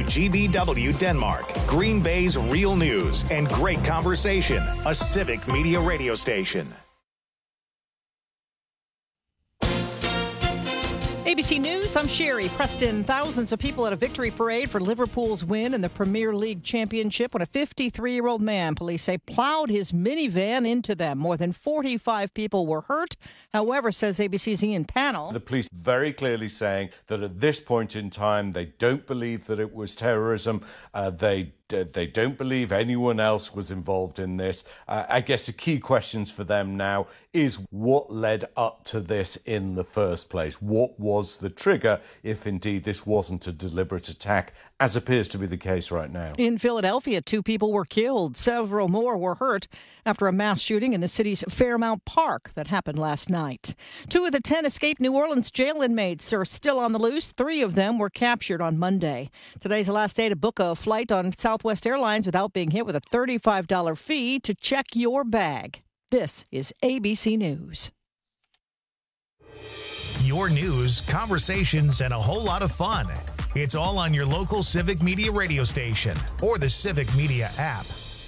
WGBW Denmark, Green Bay's real news and great conversation, a civic media radio station. ABC News, I'm Sherry Preston. Thousands of people at a victory parade for Liverpool's win in the Premier League Championship when a 53-year-old man, police say, plowed his minivan into them. More than 45 people were hurt. However, says ABC's Ian Pannell, the police very clearly saying that at this point in time, they don't believe that it was terrorism. They don't believe anyone else was involved in this. I guess the key questions for them now is what led up to this in the first place? What was the trigger if indeed this wasn't a deliberate attack, as appears to be the case right now? In Philadelphia, 2 people were killed. Several more were hurt after a mass shooting in the city's Fairmount Park that happened last night. 2 of the 10 escaped New Orleans jail inmates are still on the loose. 3 of them were captured on Monday. Today's the last day to book a flight on Southwest Airlines without being hit with a $35 fee to check your bag. This is ABC News. Your news, conversations, and a whole lot of fun. It's all on your local Civic Media radio station or the Civic Media app.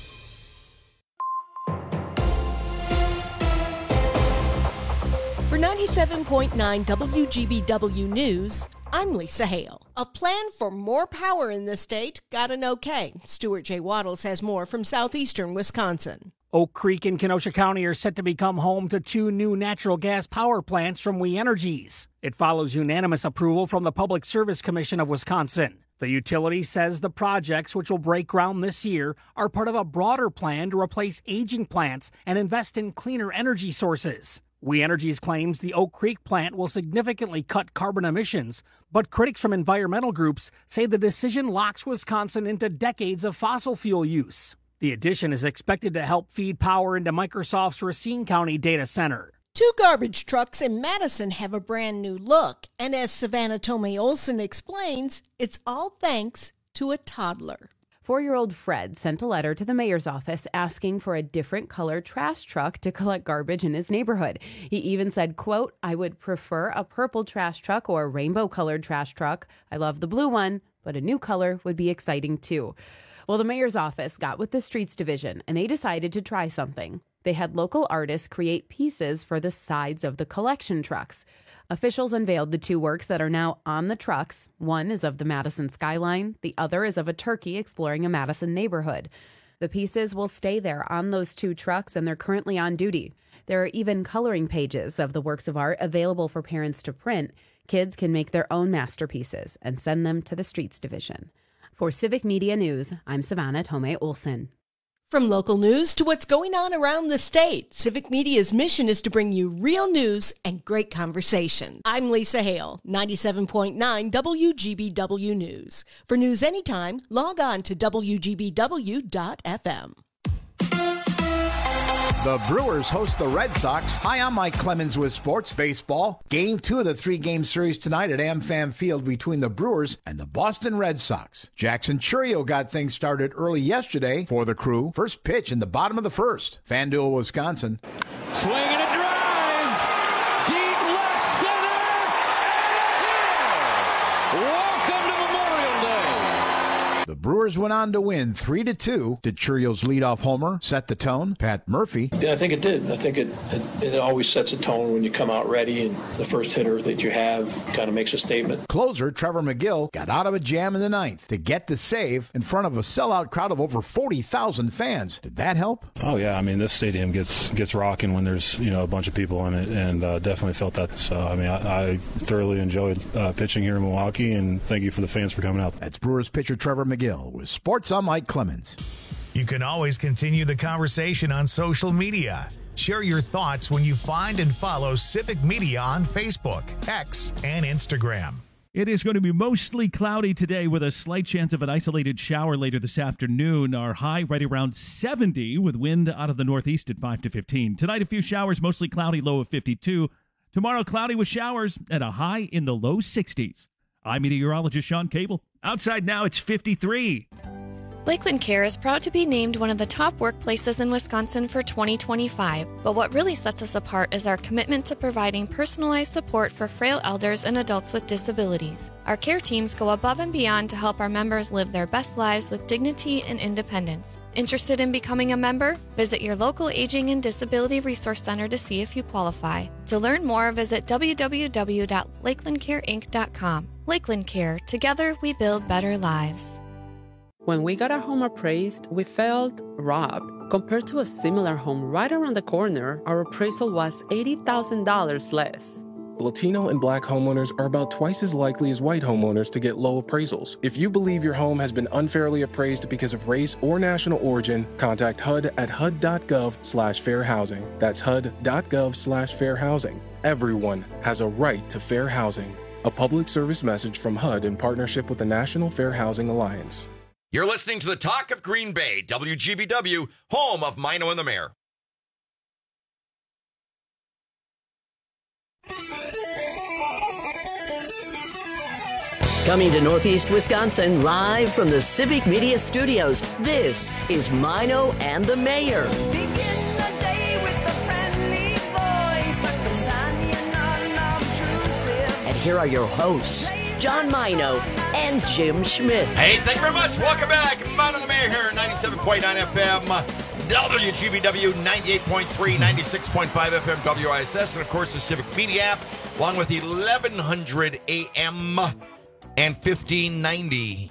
For 97.9 WGBW News, I'm Lisa Hale. A plan for more power in the state got an okay. Stuart J. Waddles has more from southeastern Wisconsin. Oak Creek and Kenosha County are set to become home to 2 new natural gas power plants from We Energies. It follows unanimous approval from the Public Service Commission of Wisconsin. The utility says the projects, which will break ground this year, are part of a broader plan to replace aging plants and invest in cleaner energy sources. We Energies claims the Oak Creek plant will significantly cut carbon emissions, but critics from environmental groups say the decision locks Wisconsin into decades of fossil fuel use. The addition is expected to help feed power into Microsoft's Racine County data center. 2 garbage trucks in Madison have a brand new look, and as Savannah Tomei Olson explains, it's all thanks to a toddler. 4-year-old Fred sent a letter to the mayor's office asking for a different color trash truck to collect garbage in his neighborhood. He even said, quote, "I would prefer a purple trash truck or a rainbow-colored trash truck. I love the blue one, but a new color would be exciting too." Well, the mayor's office got with the streets division, and they decided to try something. They had local artists create pieces for the sides of the collection trucks. Officials unveiled the 2 works that are now on the trucks. One is of the Madison skyline. The other is of a turkey exploring a Madison neighborhood. The pieces will stay there on those 2 trucks, and they're currently on duty. There are even coloring pages of the works of art available for parents to print. Kids can make their own masterpieces and send them to the streets division. For Civic Media News, I'm Savannah Tomei Olson. From local news to what's going on around the state, Civic Media's mission is to bring you real news and great conversation. I'm Lisa Hale, 97.9 WGBW News. For news anytime, log on to WGBW.FM. The Brewers host the Red Sox. Hi, I'm Mike Clemens with Sports Baseball. Game 2 of the 3-game series tonight at AmFam Field between the Brewers and the Boston Red Sox. Jackson Chourio got things started early yesterday for the Crew. First pitch in the bottom of the first. FanDuel, Wisconsin. Swing and a drive. Deep left center. And a hit. Welcome to Memorial Day. The Brewers went on to win 3-2. Did Chourio's leadoff homer set the tone? Pat Murphy. Yeah, I think it did. I think it always sets a tone when you come out ready, and the first hitter that you have kind of makes a statement. Closer Trevor McGill got out of a jam in the 9th to get the save in front of a sellout crowd of over 40,000 fans. Did that help? Oh, yeah. I mean, this stadium gets rocking when there's, a bunch of people in it, and definitely felt that. So, I mean, I thoroughly enjoyed pitching here in Milwaukee, and thank you for the fans for coming out. That's Brewers pitcher Trevor McGill with Sports. I'm Mike Clemens. You can always continue the conversation on social media. Share your thoughts when you find and follow Civic Media on Facebook, X, and Instagram. It is going to be mostly cloudy today with a slight chance of an isolated shower later this afternoon. Our high right around 70 with wind out of the northeast at 5 to 15. Tonight, a few showers, mostly cloudy, low of 52. Tomorrow, cloudy with showers at a high in the low 60s. I'm meteorologist Sean Cable. Outside now, it's 53. Lakeland Care is proud to be named one of the top workplaces in Wisconsin for 2025, but what really sets us apart is our commitment to providing personalized support for frail elders and adults with disabilities. Our care teams go above and beyond to help our members live their best lives with dignity and independence. Interested in becoming a member? Visit your local Aging and Disability Resource Center to see if you qualify. To learn more, visit www.lakelandcareinc.com. Lakeland Care. Together, we build better lives. When we got our home appraised, we felt robbed. Compared to a similar home right around the corner, our appraisal was $80,000 less. Latino and Black homeowners are about twice as likely as white homeowners to get low appraisals. If you believe your home has been unfairly appraised because of race or national origin, contact HUD at HUD.gov/fair housing. That's HUD.gov/fair housing. Everyone has a right to fair housing. A public service message from HUD in partnership with the National Fair Housing Alliance. You're listening to the Talk of Green Bay, WGBW, home of Mino and the Mayor. Coming to Northeast Wisconsin, live from the Civic Media Studios, this is Mino and the Mayor. Begin the day with a friendly voice, a companion unobtrusive. And here are your hosts, John Mino and Jim Schmidt. Hey, thank you very much. Welcome back. Mino and the Mayor here, 97.9 FM, WGBW, 98.3, 96.5 FM, WISS, and of course the Civic Media app, along with 1100 AM and 1590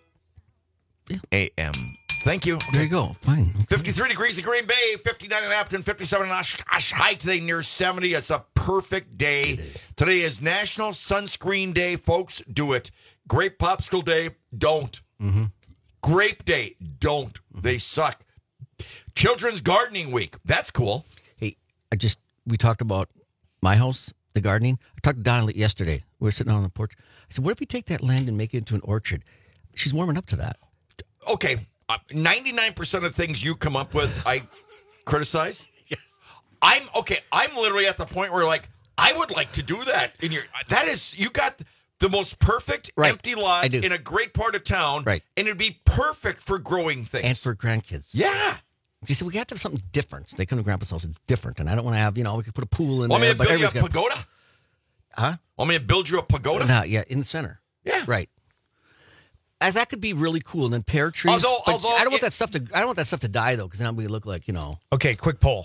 AM. Thank you. There you go. Fine. 53 degrees in Green Bay, 59 in Appleton, 57 in Oshkosh. High today near 70. It's a perfect day. Today is National Sunscreen Day. Folks, do it. Grape Popsicle Day, don't. Mm-hmm. Grape Day, don't. They suck. Children's Gardening Week. That's cool. Hey, we talked about my house, the gardening. I talked to Donna yesterday. We were sitting on the porch. I said, what if we take that land and make it into an orchard? She's warming up to that. Okay. 99% of the things you come up with, I criticize. Yeah. I'm literally at the point where, like, I would like to do that. You got the most perfect empty lot in a great part of town. Right. And it'd be perfect for growing things. And for grandkids. Yeah. She said, we have to have something different. So they come to Grandpa's house, it's different. And I don't want to have, we could put a pool in there. Want me to build you a pagoda? Huh? Want me to build you a pagoda? No, yeah, in the center. Yeah. Right. That could be really cool. And then pear trees. Although I don't want that stuff to die though, because then we look like, Okay, quick poll.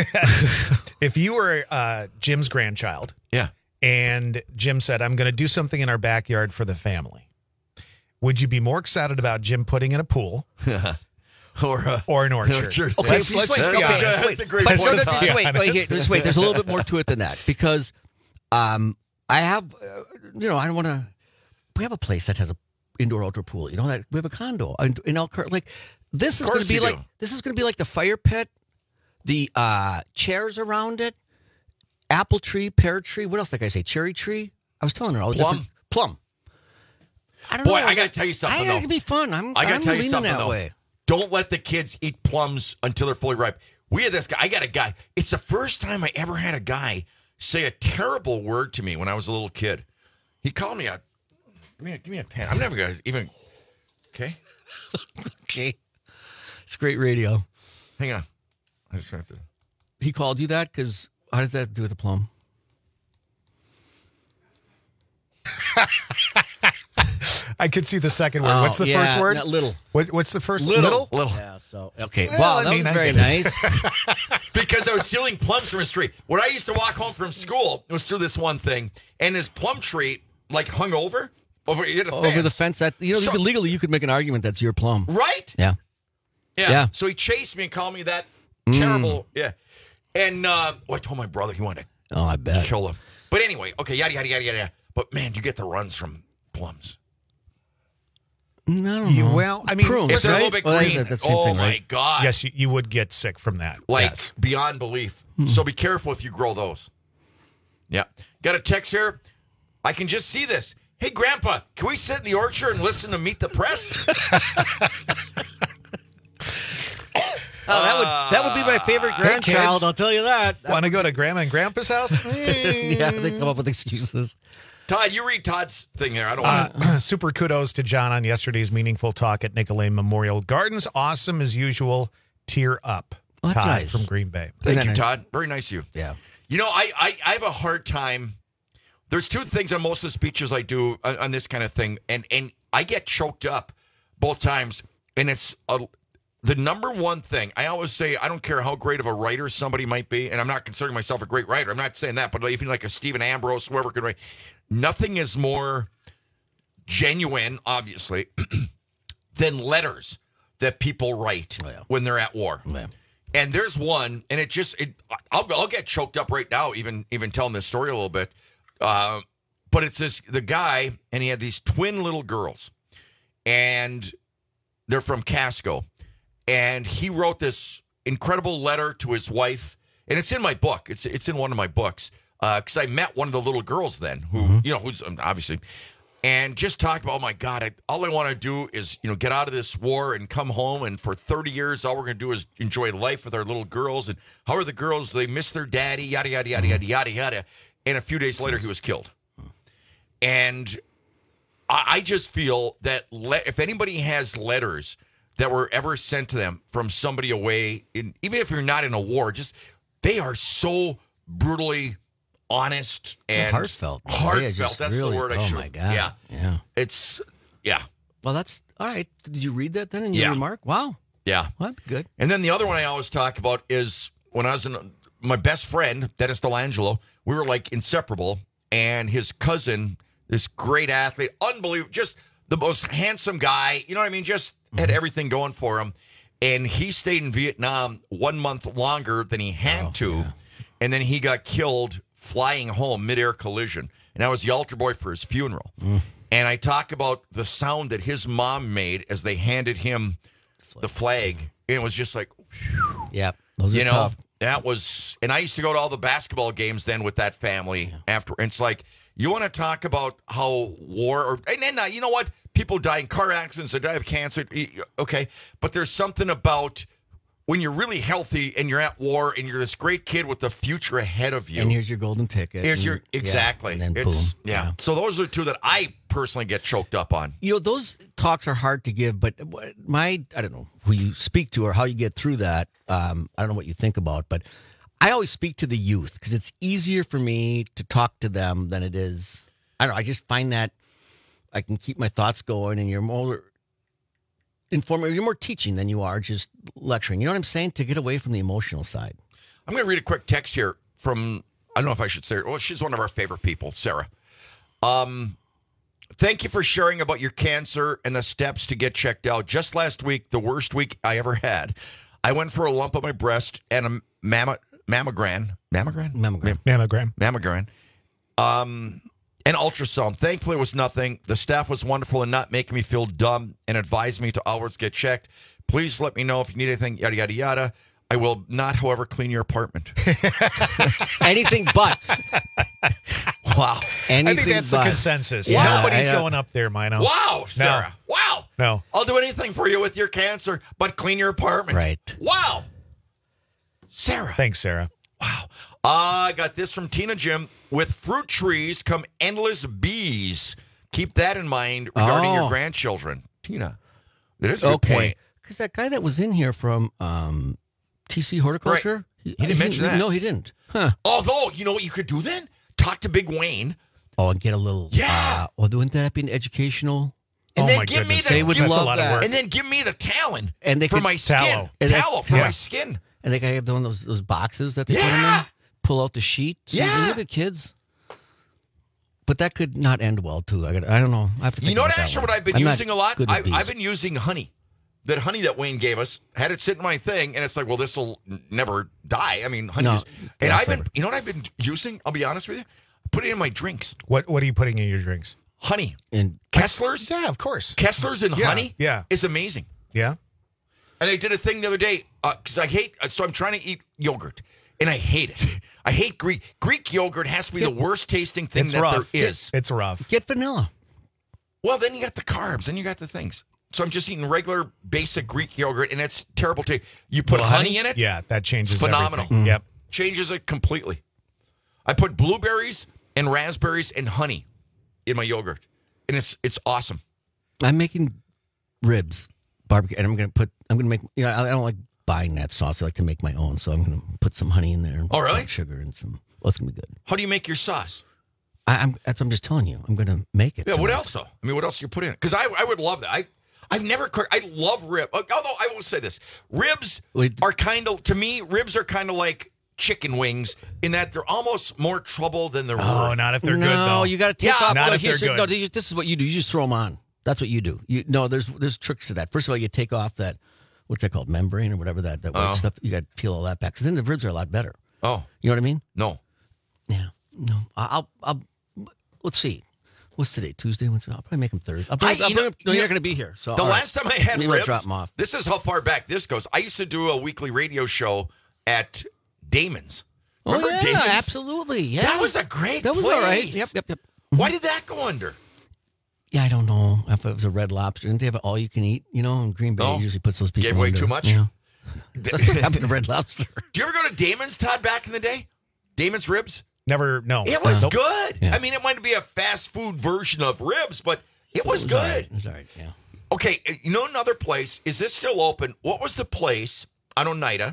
If you were Jim's grandchild, yeah, and Jim said, I'm going to do something in our backyard for the family, would you be more excited about Jim putting in a pool or an orchard? Okay, let's be honest. That's a great point. Just wait. There's a little bit more to it than that, because I have, I don't want to. We have a place that has a indoor-outdoor pool. That we have a condo in Elkhart. Like this is going to be like the fire pit, the chairs around it, apple tree, pear tree. What else did I say? Cherry tree. I was telling her all the plum. I don't know. I got to tell you something. It could be fun. I'm leaning that way. Don't let the kids eat plums until they're fully ripe. We had this guy. I got a guy. It's the first time I ever had a guy say a terrible word to me when I was a little kid. He called me out. Give me a pen. I'm never going to even... Okay? Okay. It's great radio. Hang on. I just have to... He called you that? Because how does that do with the plum? I could see the second word. What's the first word? Little. What's the first? Little. Yeah, so, okay. Well, that was very nice. Because I was stealing plums from his tree. When I used to walk home from school, it was through this one thing, and his plum tree, hung over the fence. That legally you could make an argument that's your plum, right? Yeah. So he chased me and called me that terrible. Yeah, and I told my brother he wanted to. Oh, I bet kill him. But anyway, okay, yada yada yada yada. But man, you get the runs from plums. No, no. Well, I mean, prunes, if they're a little bit green, my God. Yes, you would get sick from that. Beyond belief. So be careful if you grow those. Yeah. Got a text here. I can just see this. Hey, Grandpa, can we sit in the orchard and listen to Meet the Press? That would be my favorite grandchild. I'll tell you that. Want to go to Grandma and Grandpa's house? Yeah, they come up with excuses. Todd, you read Todd's thing there. I don't want to. Super kudos to John on yesterday's meaningful talk at Nicolay Memorial Gardens. Awesome as usual. Tear up. Well, that's Todd nice. from Green Bay. Thank you, Todd. Very nice of you. Yeah. You know, I have a hard time. There's two things on most of the speeches I do on this kind of thing, and I get choked up both times. And it's the number one thing. I always say, I don't care how great of a writer somebody might be, and I'm not considering myself a great writer. I'm not saying that, but even like a Stephen Ambrose, whoever could write, nothing is more genuine, obviously, than letters that people write when they're at war. Yeah. And there's one, and I'll get choked up right now, even telling this story a little bit. But it's the guy, and he had these twin little girls, and they're from Casco, and he wrote this incredible letter to his wife, and it's in my book. It's in one of my books because I met one of the little girls then, who's obviously. And just talked about, oh, my God, all I want to do is, get out of this war and come home. And for 30 years, all we're going to do is enjoy life with our little girls. And how are the girls? They miss their daddy, yada, yada, yada, yada, yada, yada. And a few days later, he was killed. And I just feel that if anybody has letters that were ever sent to them from somebody away, even if you're not in a war, they are so brutally honest and heartfelt. Heartfelt. That's really, the word I should. Oh my God. Yeah. It's Well, that's all right. Did you read that then in your remark? Wow. Yeah. Well, good. And then the other one I always talk about is when I was my best friend, Dennis Delangelo, we were like inseparable, and his cousin, this great athlete, unbelievable, just the most handsome guy, you know what I mean? Just had everything going for him. And he stayed in Vietnam 1 month longer than he had to. Yeah. And then he got killed flying home, midair collision. And I was the altar boy for his funeral. And I talk about the sound that his mom made as they handed him the flag. And it was just like, whew. Yeah, those are tough. That was, and I used to go to all the basketball games then with that family after. And it's like, you want to talk about how war, and then you know what? People die in car accidents, they die of cancer. Okay. But there's something about when you're really healthy and you're at war and you're this great kid with the future ahead of you. And here's your golden ticket. Exactly. And then boom. Yeah. So those are the two that I personally get choked up on. Those talks are hard to give, but I don't know who you speak to or how you get through that. I don't know what you think about, but I always speak to the youth because it's easier for me to talk to them than it is. I don't know. I just find that I can keep my thoughts going, and you're more informative. You're more teaching than you are just lecturing. You know what I'm saying? To get away from the emotional side. I'm going to read a quick text here from, I don't know if I should say, well, she's one of our favorite people, Sarah. Thank you for sharing about your cancer and the steps to get checked out. Just last week, the worst week I ever had. I went for a lump on my breast and a mammogram. And ultrasound. Thankfully, it was nothing. The staff was wonderful in not making me feel dumb and advised me to always get checked. Please let me know if you need anything, yada, yada, yada. I will not, however, clean your apartment. Anything but. Wow. I think that's the consensus. Yeah, Nobody's going up there, Mino. Wow, Sarah. No. Wow. No. I'll do anything for you with your cancer, but clean your apartment. Right. Wow. Sarah. Thanks, Sarah. Wow. I got this from Tina Jim. With fruit trees come endless bees. Keep that in mind regarding your grandchildren. Tina, that is a good point. Because that guy that was in here from TC Horticulture, right. He didn't mention that. No, he didn't. Huh. Although, you know what you could do then? Talk to Big Wayne. Oh, and get a little. Yeah. Well, wouldn't that be an educational? And then give me they would love a lot that. of work. And then give me the talon and they for my skin. Tallow for my skin. And they have one of those boxes that they put in there. Pull out the sheet. So look at kids. But that could not end well, too. I don't know. I have to think know about what, actually, what I've been using a lot? I've been using honey. That honey that Wayne gave us, had it sit in my thing, and it's like, well, this will never die. I mean, honey and you know what I've been using? I'll be honest with you? Put it in my drinks. What are you putting in your drinks? Honey. And Kessler's? Yeah, of course. Kessler's and honey is amazing. Yeah. And I did a thing the other day, because I hate, so I'm trying to eat yogurt, and I hate it. I hate Greek. Greek yogurt has to be the worst tasting thing there is. It's rough. Get vanilla. Well, then you got the carbs, then you got the things. So I'm just eating regular, basic Greek yogurt, and it's terrible taste. You put honey in it? Yeah, that changes phenomenal. everything. Yep. Changes it completely. I put blueberries and raspberries and honey in my yogurt, and it's awesome. I'm making ribs barbecue, and I'm going to make. I don't like buying that sauce. I like to make my own, so I'm going to put some honey in there. Oh, really? Sugar and some. Well, it's going to be good. How do you make your sauce? I'm just telling you. I'm going to make it. Yeah. What else though? I mean, what else do you put in it? Because I would love that. I've never cooked. I love rib. Although I will say this, ribs are kind of, to me, ribs are kind of like chicken wings in that they're almost more trouble than they're worth. Oh, not if they're good, though. No, you got to take off. Not if they're good. No, this is what you do. You just throw them on. That's what you do. There's tricks to that. First of all, you take off that, what's that called, membrane or whatever, that white stuff. You got to peel all that back. So then the ribs are a lot better. Oh. You know what I mean? No. Yeah. No. I'll let's see. What's today? Tuesday? I'll probably make them Thursday. You're not going to be here. So the last time I had ribs, drop them off. This is how far back this goes. I used to do a weekly radio show at Damon's. Remember Damon's? Absolutely. Yeah. That was a great That was place. all right. Yep. Why did that go under? Yeah, I don't know if it was a Red Lobster. Didn't they have an all-you-can-eat? In Green Bay usually puts those people Gave away under. too much? Yeah. That's what happened to Red Lobster. Do you ever go to Damon's, Todd, back in the day? Damon's Ribs? Never, no. It was Nope. good. Yeah. I mean, it might be a fast food version of ribs, but it was good. All right. It was all right, yeah. Okay, another place, is this still open? What was the place on Oneida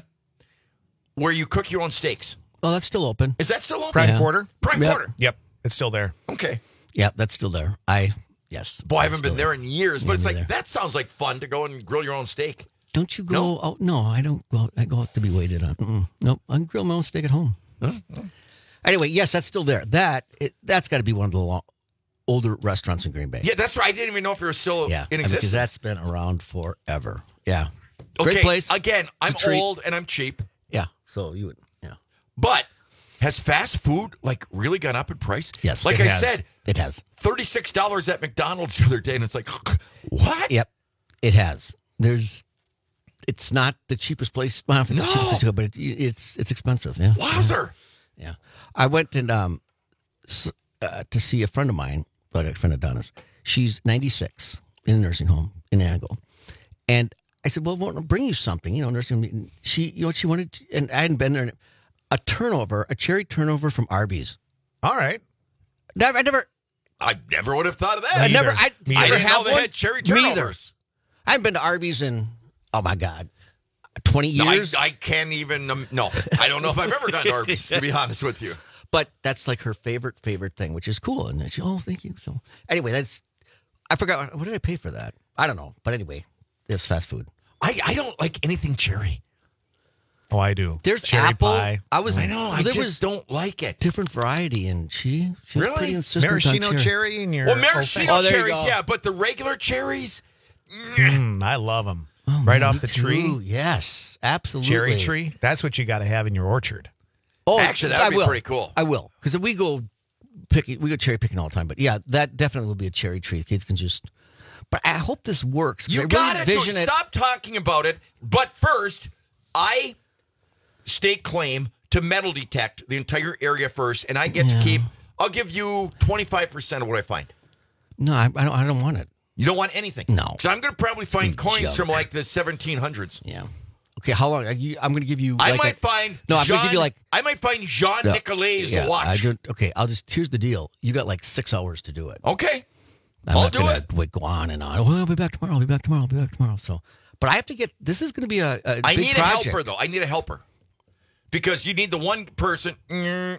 where you cook your own steaks? Oh, that's still open. Is that still open? Prime Quarter? Prime Quarter. Yep, it's still there. Okay. Yeah, that's still there. Yes. Boy, I haven't been there in years, but Yeah, it's me like, there. that sounds like fun to go and grill your own steak. Don't you go out? No, I don't go out. I go out to be waited on. Nope, I can grill my own steak at home. Anyway, yes, that's still there. That's got to be one of the older restaurants in Green Bay. Yeah, that's right. I didn't even know if it was still in existence. Because that's been around forever. Yeah. Okay, Great place. Again, I'm It's a treat. old and I'm cheap. Yeah, so you would, yeah. But has fast food really gone up in price? Yes. Like it I has. said, it has. $36 at McDonald's the other day, and it's like, what? Yep, it has. It's not the cheapest place. Well, it's the cheapest place to go, but it's expensive. Yeah. Wowzer. Yeah. I went and to see a friend of mine, a friend of Donna's. She's 96 in a nursing home in Angle. And I said, well, I'll bring you something, nursing home. She, what she wanted, and I hadn't been there, a cherry turnover from Arby's. All right. I never would have thought of that. I never didn't know have they one. had cherry Me either. turnovers. I haven't been to Arby's in, oh my God, 20 years. No, I can't even, no. I don't know if I've ever gone to Arby's, to be honest with you. But that's like her favorite thing, which is cool. And then she, thank you. So anyway, I forgot, what did I pay for that? I don't know. But anyway, it's fast food. I don't like anything cherry. Oh, I do. There's cherry apple. pie. I know. I just don't like it. Different variety, and she's Really? pretty insistent Maraschino on cherry in your. Well, maraschino there you cherries, go. yeah, but the regular cherries, I love them. Right off the tree. Yes, absolutely. Cherry tree. That's what you got to have in your orchard. Oh, actually, that would be pretty cool. I will, because we go cherry picking all the time. But yeah, that definitely will be a cherry tree. Kids can just. But I hope this works. You got to stop talking about it. But first, I stake claim to metal detect the entire area first, and I get to keep. I'll give you 25% of what I find. No, I don't want it. You don't want anything? No. Because I'm going to probably find coins junk. from like the 1700s. Yeah. Okay, how long? I'm going to give you. I might find. I'm going to give you I might find Jean Nicolet's watch. Okay, here's the deal. You got like 6 hours to do it. Okay. I'll do it. Go on and on. Well, I'll be back tomorrow. So, but I have to get. This is going to be a I big need project. a helper though. I need a helper because you need the one person, and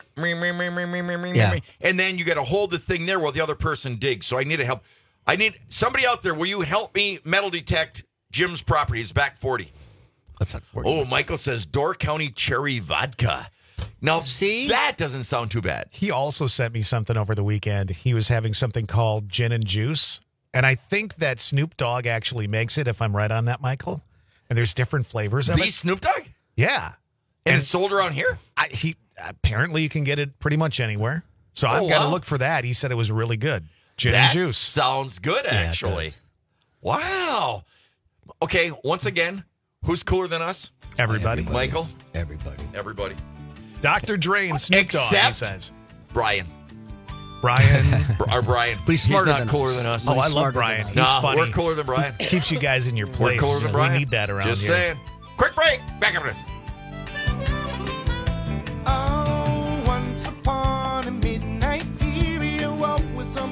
then you got to hold the thing there while the other person digs. So I need a help. I need somebody out there. Will you help me metal detect Jim's property? It's back 40. That's not 40. Oh, Michael says Door County Cherry Vodka. Now, see, that doesn't sound too bad. He also sent me something over the weekend. He was having something called gin and juice. And I think that Snoop Dogg actually makes it, if I'm right on that, Michael. And there's different flavors of it. Snoop Dogg? Yeah. And it's sold around here? Apparently you can get it pretty much anywhere. So I've got to look for that. He said it was really good. Gin and juice. Sounds good, actually. Wow. Okay, once again, who's cooler than us? Everybody. Michael? Everybody. Dr. Dre and Snoop Dogg, he says. Brian. Our Brian. But he's smarter not cooler than us. Oh, I love Brian. He's funny. We're cooler than Brian. Keeps you guys in your place. We're cooler than Brian. We need that around Just here. saying. Quick break. Back after this. Oh, once upon a midnight, here you walk with some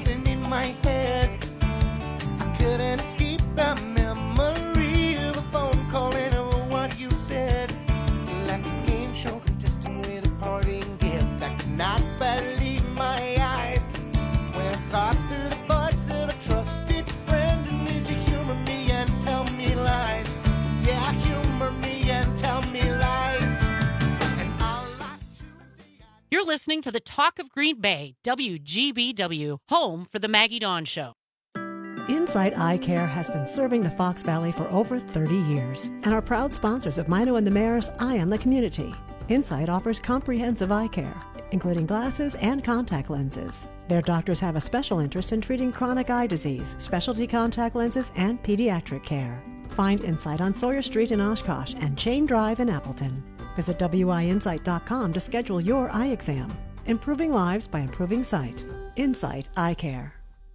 listening to the Talk of Green Bay, WGBW, home for the Maggie Dawn Show. Insight Eye Care has been serving the Fox Valley for over 30 years and are proud sponsors of Mino and the Mayor's Eye on the Community. Insight offers comprehensive eye care, including glasses and contact lenses. Their doctors have a special interest in treating chronic eye disease, specialty contact lenses, and pediatric care. Find Insight on Sawyer Street in Oshkosh and Chain Drive in Appleton. Visit WIinsight.com to schedule your eye exam. Improving lives by improving sight. Insight Eye Care.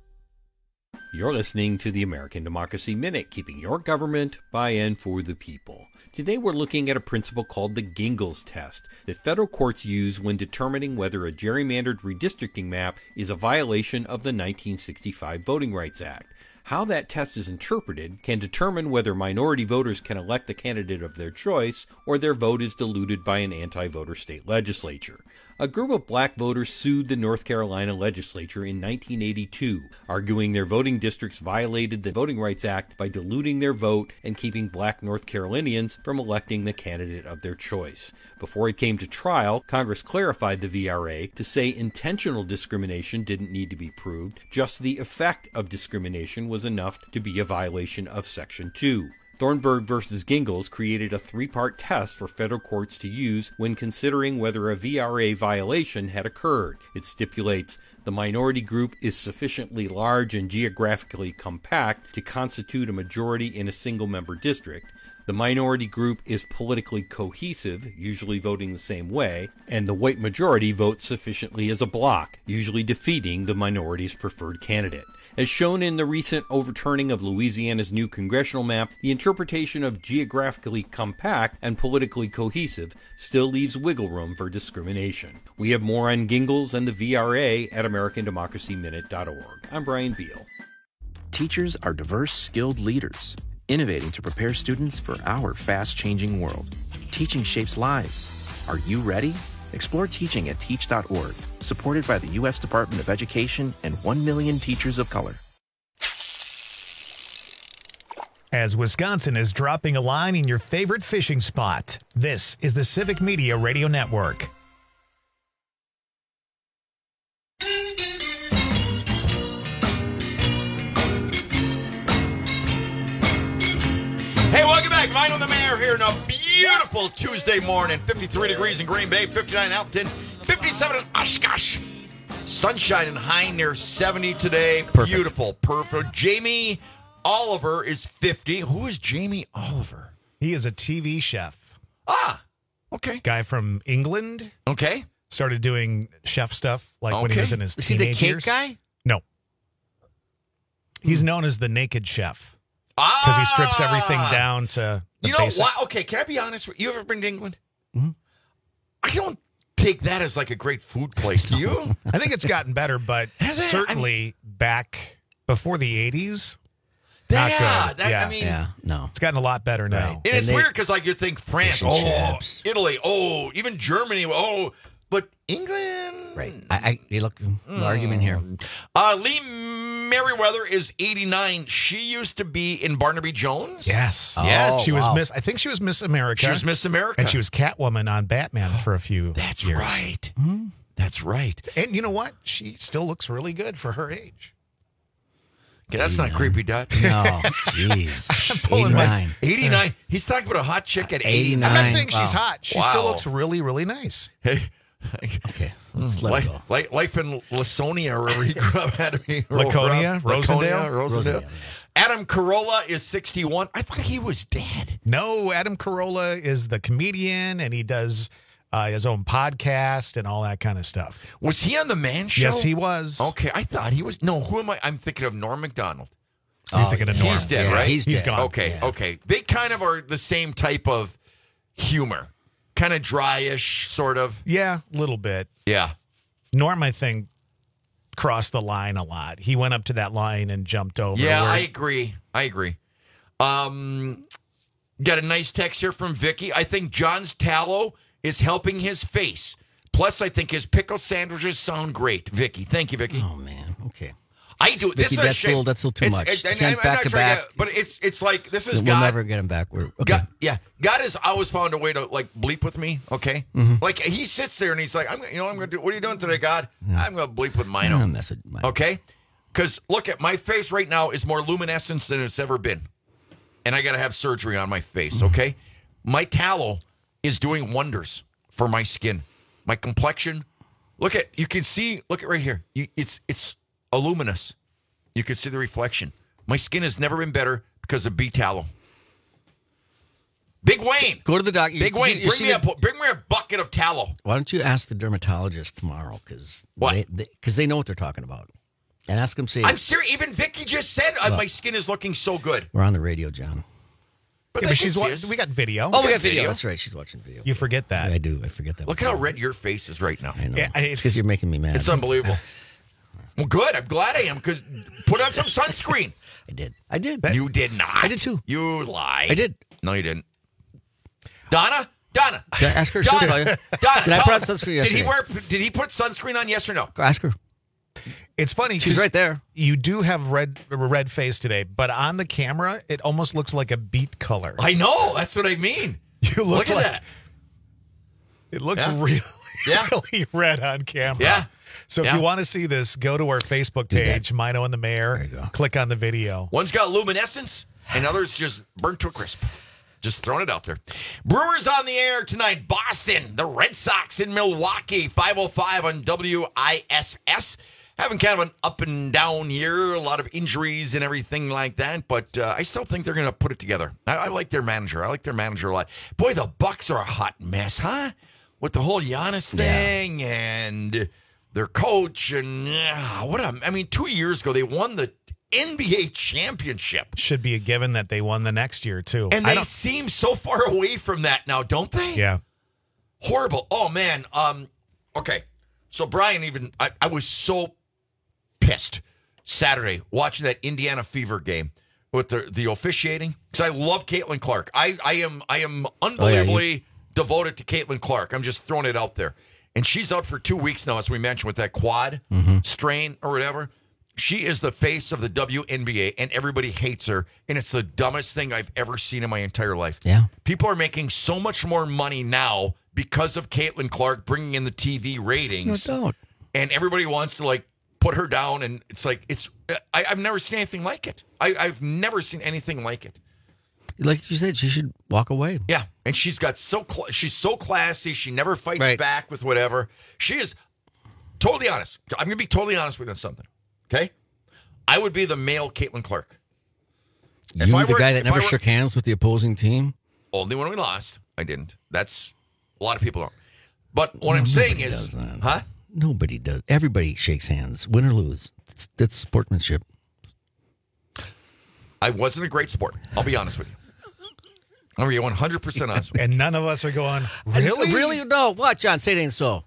You're listening to the American Democracy Minute, keeping your government by and for the people. Today we're looking at a principle called the Gingles test that federal courts use when determining whether a gerrymandered redistricting map is a violation of the 1965 Voting Rights Act. How that test is interpreted can determine whether minority voters can elect the candidate of their choice or their vote is diluted by an anti-voter state legislature. A group of black voters sued the North Carolina legislature in 1982, arguing their voting districts violated the Voting Rights Act by diluting their vote and keeping black North Carolinians from electing the candidate of their choice. Before it came to trial, Congress clarified the VRA to say intentional discrimination didn't need to be proved, just the effect of discrimination was enough to be a violation of Section 2. Thornburg v. Gingles created a three-part test for federal courts to use when considering whether a VRA violation had occurred. It stipulates the minority group is sufficiently large and geographically compact to constitute a majority in a single-member district. The minority group is politically cohesive, usually voting the same way, and the white majority votes sufficiently as a bloc, usually defeating the minority's preferred candidate. As shown in the recent overturning of Louisiana's new congressional map, the interpretation of geographically compact and politically cohesive still leaves wiggle room for discrimination. We have more on Gingles and the VRA at AmericanDemocracyMinute.org. I'm Brian Beal. Teachers are diverse, skilled leaders, innovating to prepare students for our fast-changing world. Teaching shapes lives. Are you ready? Explore teaching at teach.org, supported by the U.S. Department of Education and 1 million teachers of color. As Wisconsin is dropping a line in your favorite fishing spot, this is the Civic Media Radio Network. Hey, welcome back. Mino the Mayor here on a beautiful Tuesday morning. 53 degrees in Green Bay, 59 in Alton, 57 in Oshkosh. Sunshine and high near 70 today. Perfect. Beautiful, perfect. Jamie Oliver is 50. Who is Jamie Oliver? He is a TV chef. Ah, okay. Guy from England. Okay. Started doing chef stuff like when he was in his Is he teenage the cake years. guy? No. He's known as the Naked Chef. Because he strips everything down to the basic. What? Okay, can I be honest with you? You ever been to England? Mm-hmm. I don't take that as like a great food place. Do you? I think it's gotten better, but certainly back before the 80s, not good. No. It's gotten a lot better now. And it's weird because like you think France, chips. Italy, even Germany, but England. Right. You look, the argument here. Lee Merriweather is 89. She used to be in Barnaby Jones. Yes. Yes. She was Miss, I think she was Miss America. She was Miss America. And she was Catwoman on Batman for a few years. That's right. Mm-hmm. That's right. And you know what? She still looks really good for her age. Okay, that's not creepy, Dad. No. Jeez. I'm pulling 89. He's talking about a hot chick at 89. I'm not saying she's hot. She still looks really, really nice. Hey. Okay. Life in Laconia, wherever he grew up, had to be. Laconia? Rosendale. Adam Carolla is 61. I thought he was dead. No, Adam Carolla is the comedian, and he does his own podcast and all that kind of stuff. Was he on The Man Show? Yes, he was. Okay, I thought he was. No, who am I? I'm thinking of Norm Macdonald. You're thinking of Norm. He's dead, right? He's gone. Okay. They kind of are the same type of humor. Kind of dryish, sort of. Yeah, a little bit. Yeah. Norm, I think, crossed the line a lot. He went up to that line and jumped over. Yeah, I agree. Got a nice text here from Vicky. I think John's tallow is helping his face. Plus, I think his pickle sandwiches sound great. Vicky. Thank you, Vicky. Oh, man. Okay. I do. This Vicky, is a that's shame. a little too much. And Can't I'm back not to trying back. but it's like this is We'll God. never get him back. Okay. God, yeah, God has always found a way to like bleep with me. Okay, like he sits there and he's like, I'm gonna do. What are you doing today, God? I'm gonna bleep with Mino. Okay, because look at my face right now is more luminescence than it's ever been, and I got to have surgery on my face. Okay, my tallow is doing wonders for my skin, my complexion. Look at you can see. Look at right here. It's luminous. You can see the reflection. My skin has never been better because of tallow. Big Wayne. Go to the doctor. Big Wayne, bring me a bucket of tallow. Why don't you ask the dermatologist tomorrow? Because they know what they're talking about. And ask them, I'm serious. Even Vicky just said my skin is looking so good. We're on the radio, John. But we got video. Oh, we got video. That's right. She's watching video. You forget that. I do. I forget that. Look at how red your face is right now. I know. Yeah, it's because you're making me mad. It's unbelievable. Well, good. I'm glad I am because put on some sunscreen. I did. You did not. I did too. You lied. I did. No, you didn't. Donna. Did I ask her? Donna. She'll tell you. Donna. Did I put on sunscreen yesterday? Did he put sunscreen on? Yes or no? Go ask her. It's funny. She's right there. You do have red face today, but on the camera, it almost looks like a beet color. I know. That's what I mean. You look at like that. It looks really red on camera. Yeah. So if you want to see this, go to our Facebook page, Mino and the Mayor. Click on the video. One's got luminescence, and others just burnt to a crisp. Just throwing it out there. Brewers on the air tonight. Boston, the Red Sox in Milwaukee, 5:05 on WISS. Having kind of an up and down year, a lot of injuries and everything like that, but I still think they're going to put it together. I like their manager. I like their manager a lot. Boy, the Bucks are a hot mess, huh? With the whole Giannis thing and their coach and 2 years ago they won the NBA championship. Should be a given that they won the next year too. And they seem so far away from that now, don't they? Yeah. Horrible. Oh man. Okay. So Brian, I was so pissed Saturday watching that Indiana Fever game with the officiating because I love Caitlin Clark. I am unbelievably devoted to Caitlin Clark. I'm just throwing it out there. And she's out for 2 weeks now, as we mentioned, with that quad strain or whatever. She is the face of the WNBA, and everybody hates her. And it's the dumbest thing I've ever seen in my entire life. Yeah. People are making so much more money now because of Caitlin Clark bringing in the TV ratings. No doubt. And everybody wants to, put her down. And it's I've never seen anything like it. I've never seen anything like it. Like you said, she should walk away. Yeah, and she's got she's so classy. She never fights back with whatever. She is totally honest. I'm going to be totally honest with you on something. Okay, I would be the male Caitlin Clark. The guy that never shook hands with the opposing team. Only when we lost, I didn't. That's a lot of people don't. But what I'm saying is, nobody does. Everybody shakes hands, win or lose. That's sportsmanship. I wasn't a great sport. I'll be honest with you. I'm going to be 100% honest with you. And none of us are going, really? Really? No. What, John? Say it ain't so.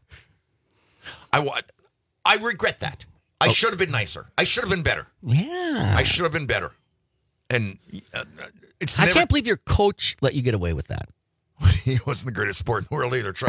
I regret that. I should have been nicer. I should have been better. Yeah. I should have been better. And I can't believe your coach let you get away with that. He wasn't the greatest sport in the world either.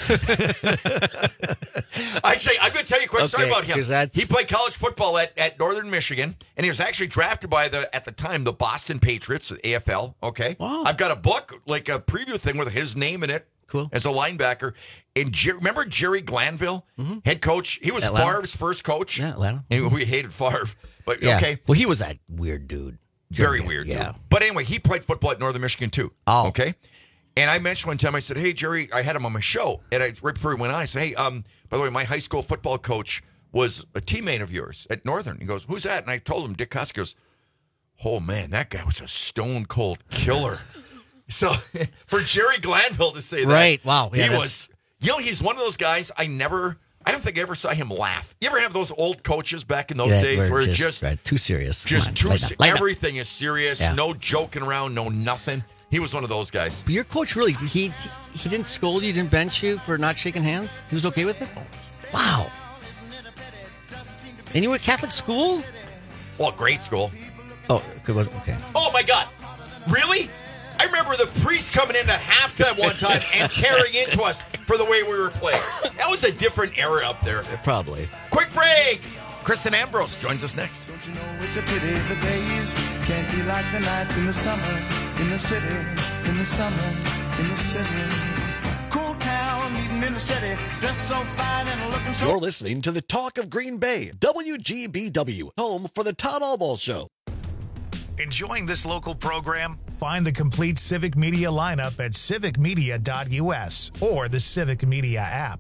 Actually, I'm going to tell you a quick story about him. He played college football at Northern Michigan, and he was actually drafted by at the time, the Boston Patriots, AFL. Okay. Wow. I've got a book, like a preview thing with his name in it. Cool. As a linebacker. And remember Jerry Glanville, head coach? He was Atlanta. Favre's first coach. Yeah, Atlanta. And we hated Favre. But yeah. okay. Well, he was that weird dude. Very weird dude. But anyway, he played football at Northern Michigan too. Oh. Okay. And I mentioned one time, I said, hey, Jerry, I had him on my show. And right before he went on, I said, hey, by the way, my high school football coach was a teammate of yours at Northern. He goes, who's that? And I told him, Dick Costa. Goes, oh, man, that guy was a stone cold killer. So for Jerry Glanville to say that. Right. Wow. Yeah, he was, he's one of those guys I don't think I ever saw him laugh. You ever have those old coaches back in those days where it's just too serious? Everything is serious. Yeah. No joking around, no nothing. He was one of those guys. But your coach really, he didn't scold you, didn't bench you for not shaking hands? He was okay with it? Wow. And you were at Catholic school? Well, great school. Oh, it wasn't okay. Oh, my God. Really? I remember the priest coming in at halftime one time and tearing into us for the way we were playing. That was a different era up there. Probably. Quick break. Kristen Ambrose joins us next. Don't you know it's a pity the days can't be like the nights in the summer, in the city, in the summer, in the city. Cool town, meeting in the city, dressed so fine and looking so... You're listening to the Talk of Green Bay, WGBW, home for the Todd Albaugh Show. Enjoying this local program? Find the complete Civic Media lineup at civicmedia.us or the Civic Media app.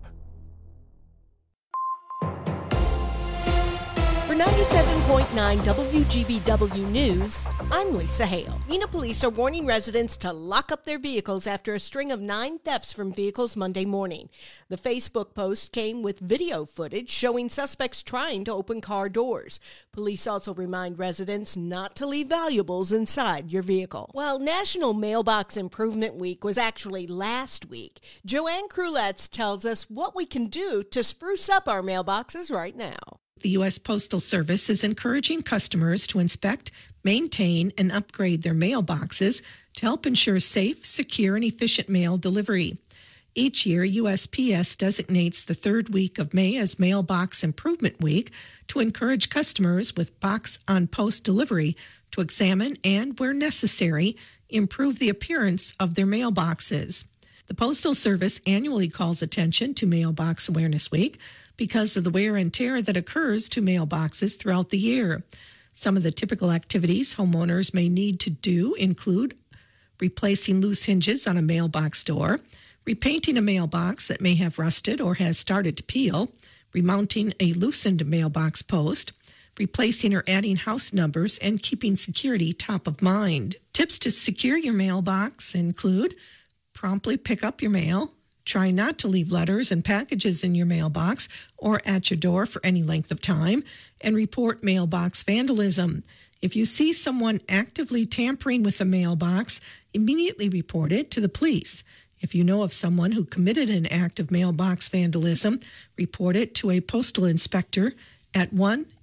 For 97.9 WGBW News, I'm Lisa Hale. Neenah police are warning residents to lock up their vehicles after a string of 9 thefts from vehicles Monday morning. The Facebook post came with video footage showing suspects trying to open car doors. Police also remind residents not to leave valuables inside your vehicle. While National Mailbox Improvement Week was actually last week, Joanne Cruletz tells us what we can do to spruce up our mailboxes right now. The U.S. Postal Service is encouraging customers to inspect, maintain, and upgrade their mailboxes to help ensure safe, secure, and efficient mail delivery. Each year, USPS designates the third week of May as Mailbox Improvement Week to encourage customers with box-on-post delivery to examine and, where necessary, improve the appearance of their mailboxes. The Postal Service annually calls attention to Mailbox Awareness Week because of the wear and tear that occurs to mailboxes throughout the year. Some of the typical activities homeowners may need to do include replacing loose hinges on a mailbox door, repainting a mailbox that may have rusted or has started to peel, remounting a loosened mailbox post, replacing or adding house numbers, and keeping security top of mind. Tips to secure your mailbox include promptly pick up your mail, try not to leave letters and packages in your mailbox or at your door for any length of time, and report mailbox vandalism. If you see someone actively tampering with a mailbox, immediately report it to the police. If you know of someone who committed an act of mailbox vandalism, report it to a postal inspector at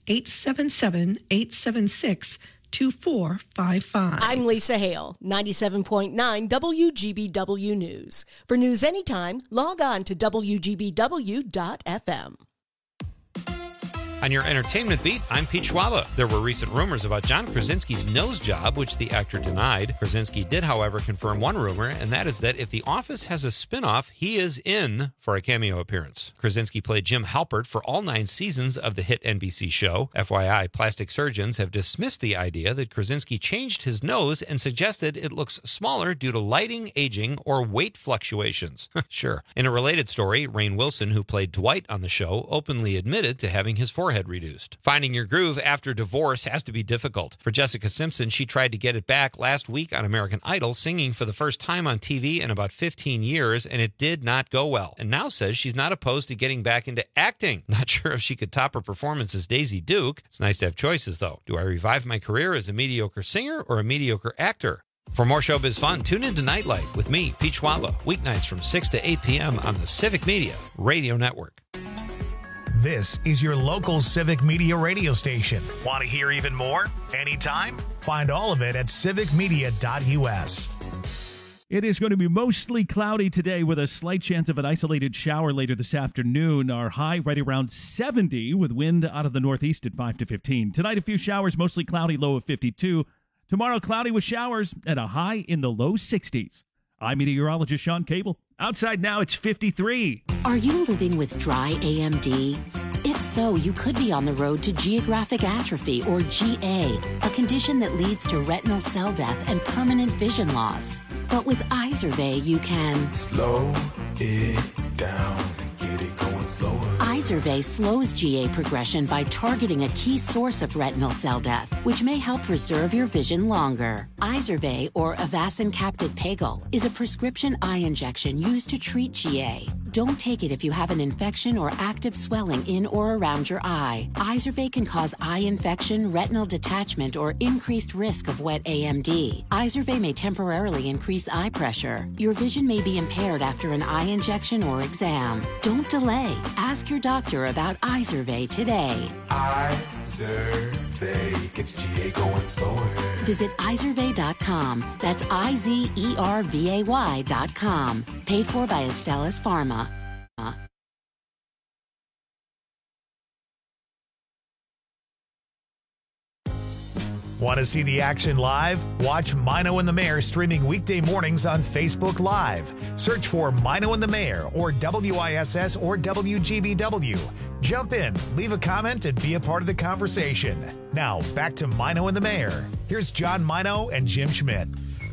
1-877-876-2455. I'm Lisa Hale, 97.9 WGBW News. For news anytime, log on to WGBW.FM. On your entertainment beat, I'm Pete Schwaba. There were recent rumors about John Krasinski's nose job, which the actor denied. Krasinski did, however, confirm one rumor, and that is that if The Office has a spin-off, he is in for a cameo appearance. Krasinski played Jim Halpert for all 9 seasons of the hit NBC show. FYI, plastic surgeons have dismissed the idea that Krasinski changed his nose and suggested it looks smaller due to lighting, aging, or weight fluctuations. Sure. In a related story, Rainn Wilson, who played Dwight on the show, openly admitted to having his forehead reduced. Finding your groove after divorce has to be difficult. For Jessica Simpson, she tried to get it back last week on American Idol, singing for the first time on TV in about 15 years, and it did not go well. And now says she's not opposed to getting back into acting. Not sure if she could top her performance as Daisy Duke. It's nice to have choices, though. Do I revive my career as a mediocre singer or a mediocre actor? For more showbiz fun, tune in to Nightlight with me, Pete Schwaba, weeknights from 6 to 8 p.m. on the Civic Media Radio Network. This is your local Civic Media radio station. Want to hear even more? Anytime? Find all of it at civicmedia.us. It is going to be mostly cloudy today with a slight chance of an isolated shower later this afternoon. Our high right around 70 with wind out of the northeast at 5 to 15. Tonight, a few showers, mostly cloudy, low of 52. Tomorrow, cloudy with showers and a high in the low 60s. I'm meteorologist Sean Cable. Outside now, it's 53. Are you living with dry AMD? If so, you could be on the road to geographic atrophy, or GA, a condition that leads to retinal cell death and permanent vision loss. But with Izervay, you can slow it down and get it going slower. Izervay slows GA progression by targeting a key source of retinal cell death, which may help preserve your vision longer. Izervay, or Avastin Capted Pagel, is a prescription eye injection used to treat GA. Don't take it if you have an infection or active swelling in or around your eye. Izervay can cause eye infection, retinal detachment, or increased risk of wet AMD. Izervay may temporarily increase eye pressure. Your vision may be impaired after an eye injection or exam. Don't delay. Ask your doctor about Izervay today. Izervay gets GA going slower. Visit Izervay.com. That's IZERVAY.com. Paid for by Astellas Pharma. Want to see the action live? Watch Mino and the Mayor streaming weekday mornings on Facebook Live. Search for Mino and the Mayor or WISS or WGBW. Jump in, leave a comment, and be a part of the conversation. Now, back to Mino and the Mayor. Here's John Mino and Jim Schmidt.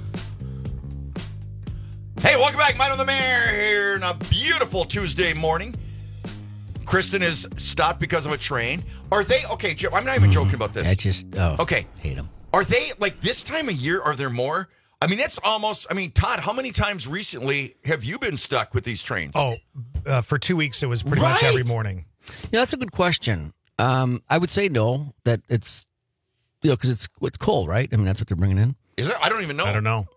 Hey, welcome back. Mino and the Mayor here on a beautiful Tuesday morning. Kristen is stopped because of a train. Are they, okay, Jim, I'm not even joking about this. I just, okay. Hate them. Are they, like, this time of year, are there more? I mean, it's almost, Todd, how many times recently have you been stuck with these trains? For 2 weeks, it was pretty much every morning. Yeah, that's a good question. I would say no, that it's, because it's coal, right? I mean, that's what they're bringing in. Is it? I don't even know. I don't know.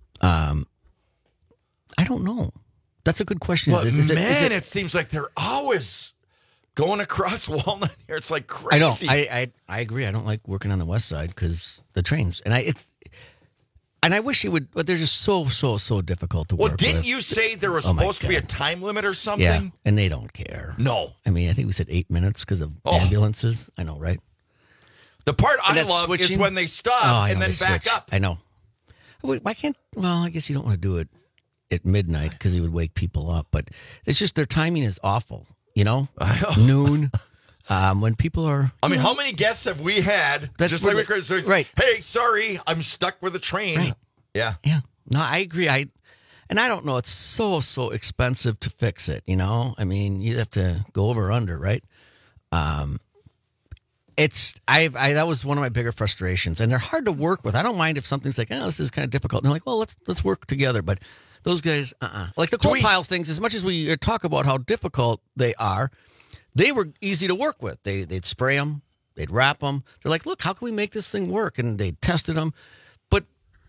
I don't know. That's a good question. But it seems like they're always going across Walnut here. It's like crazy. I know. I agree. I don't like working on the west side because the trains. And I wish it would, but they're just so difficult to work with. Well, didn't you say there was supposed to be a time limit or something? Yeah, and they don't care. No. I mean, I think we said 8 minutes because of ambulances. I know, right? The part I love is when they stop and then back up. I know. Why can't, I guess you don't want to do it at midnight because it would wake people up, but it's just their timing is awful, noon, when people are... I mean, how many guests have we had, just like Chris, right? Hey, sorry, I'm stuck with a train. Right. Yeah. No, I agree. And I don't know, it's so expensive to fix it, I mean, you have to go over or under, right? That was one of my bigger frustrations, and they're hard to work with. I don't mind if something's like, this is kind of difficult. And they're like, well, let's work together. But those guys, like the coal pile things, as much as we talk about how difficult they are, they were easy to work with. They'd spray them, they'd wrap them. They're like, look, how can we make this thing work? And they tested them. But,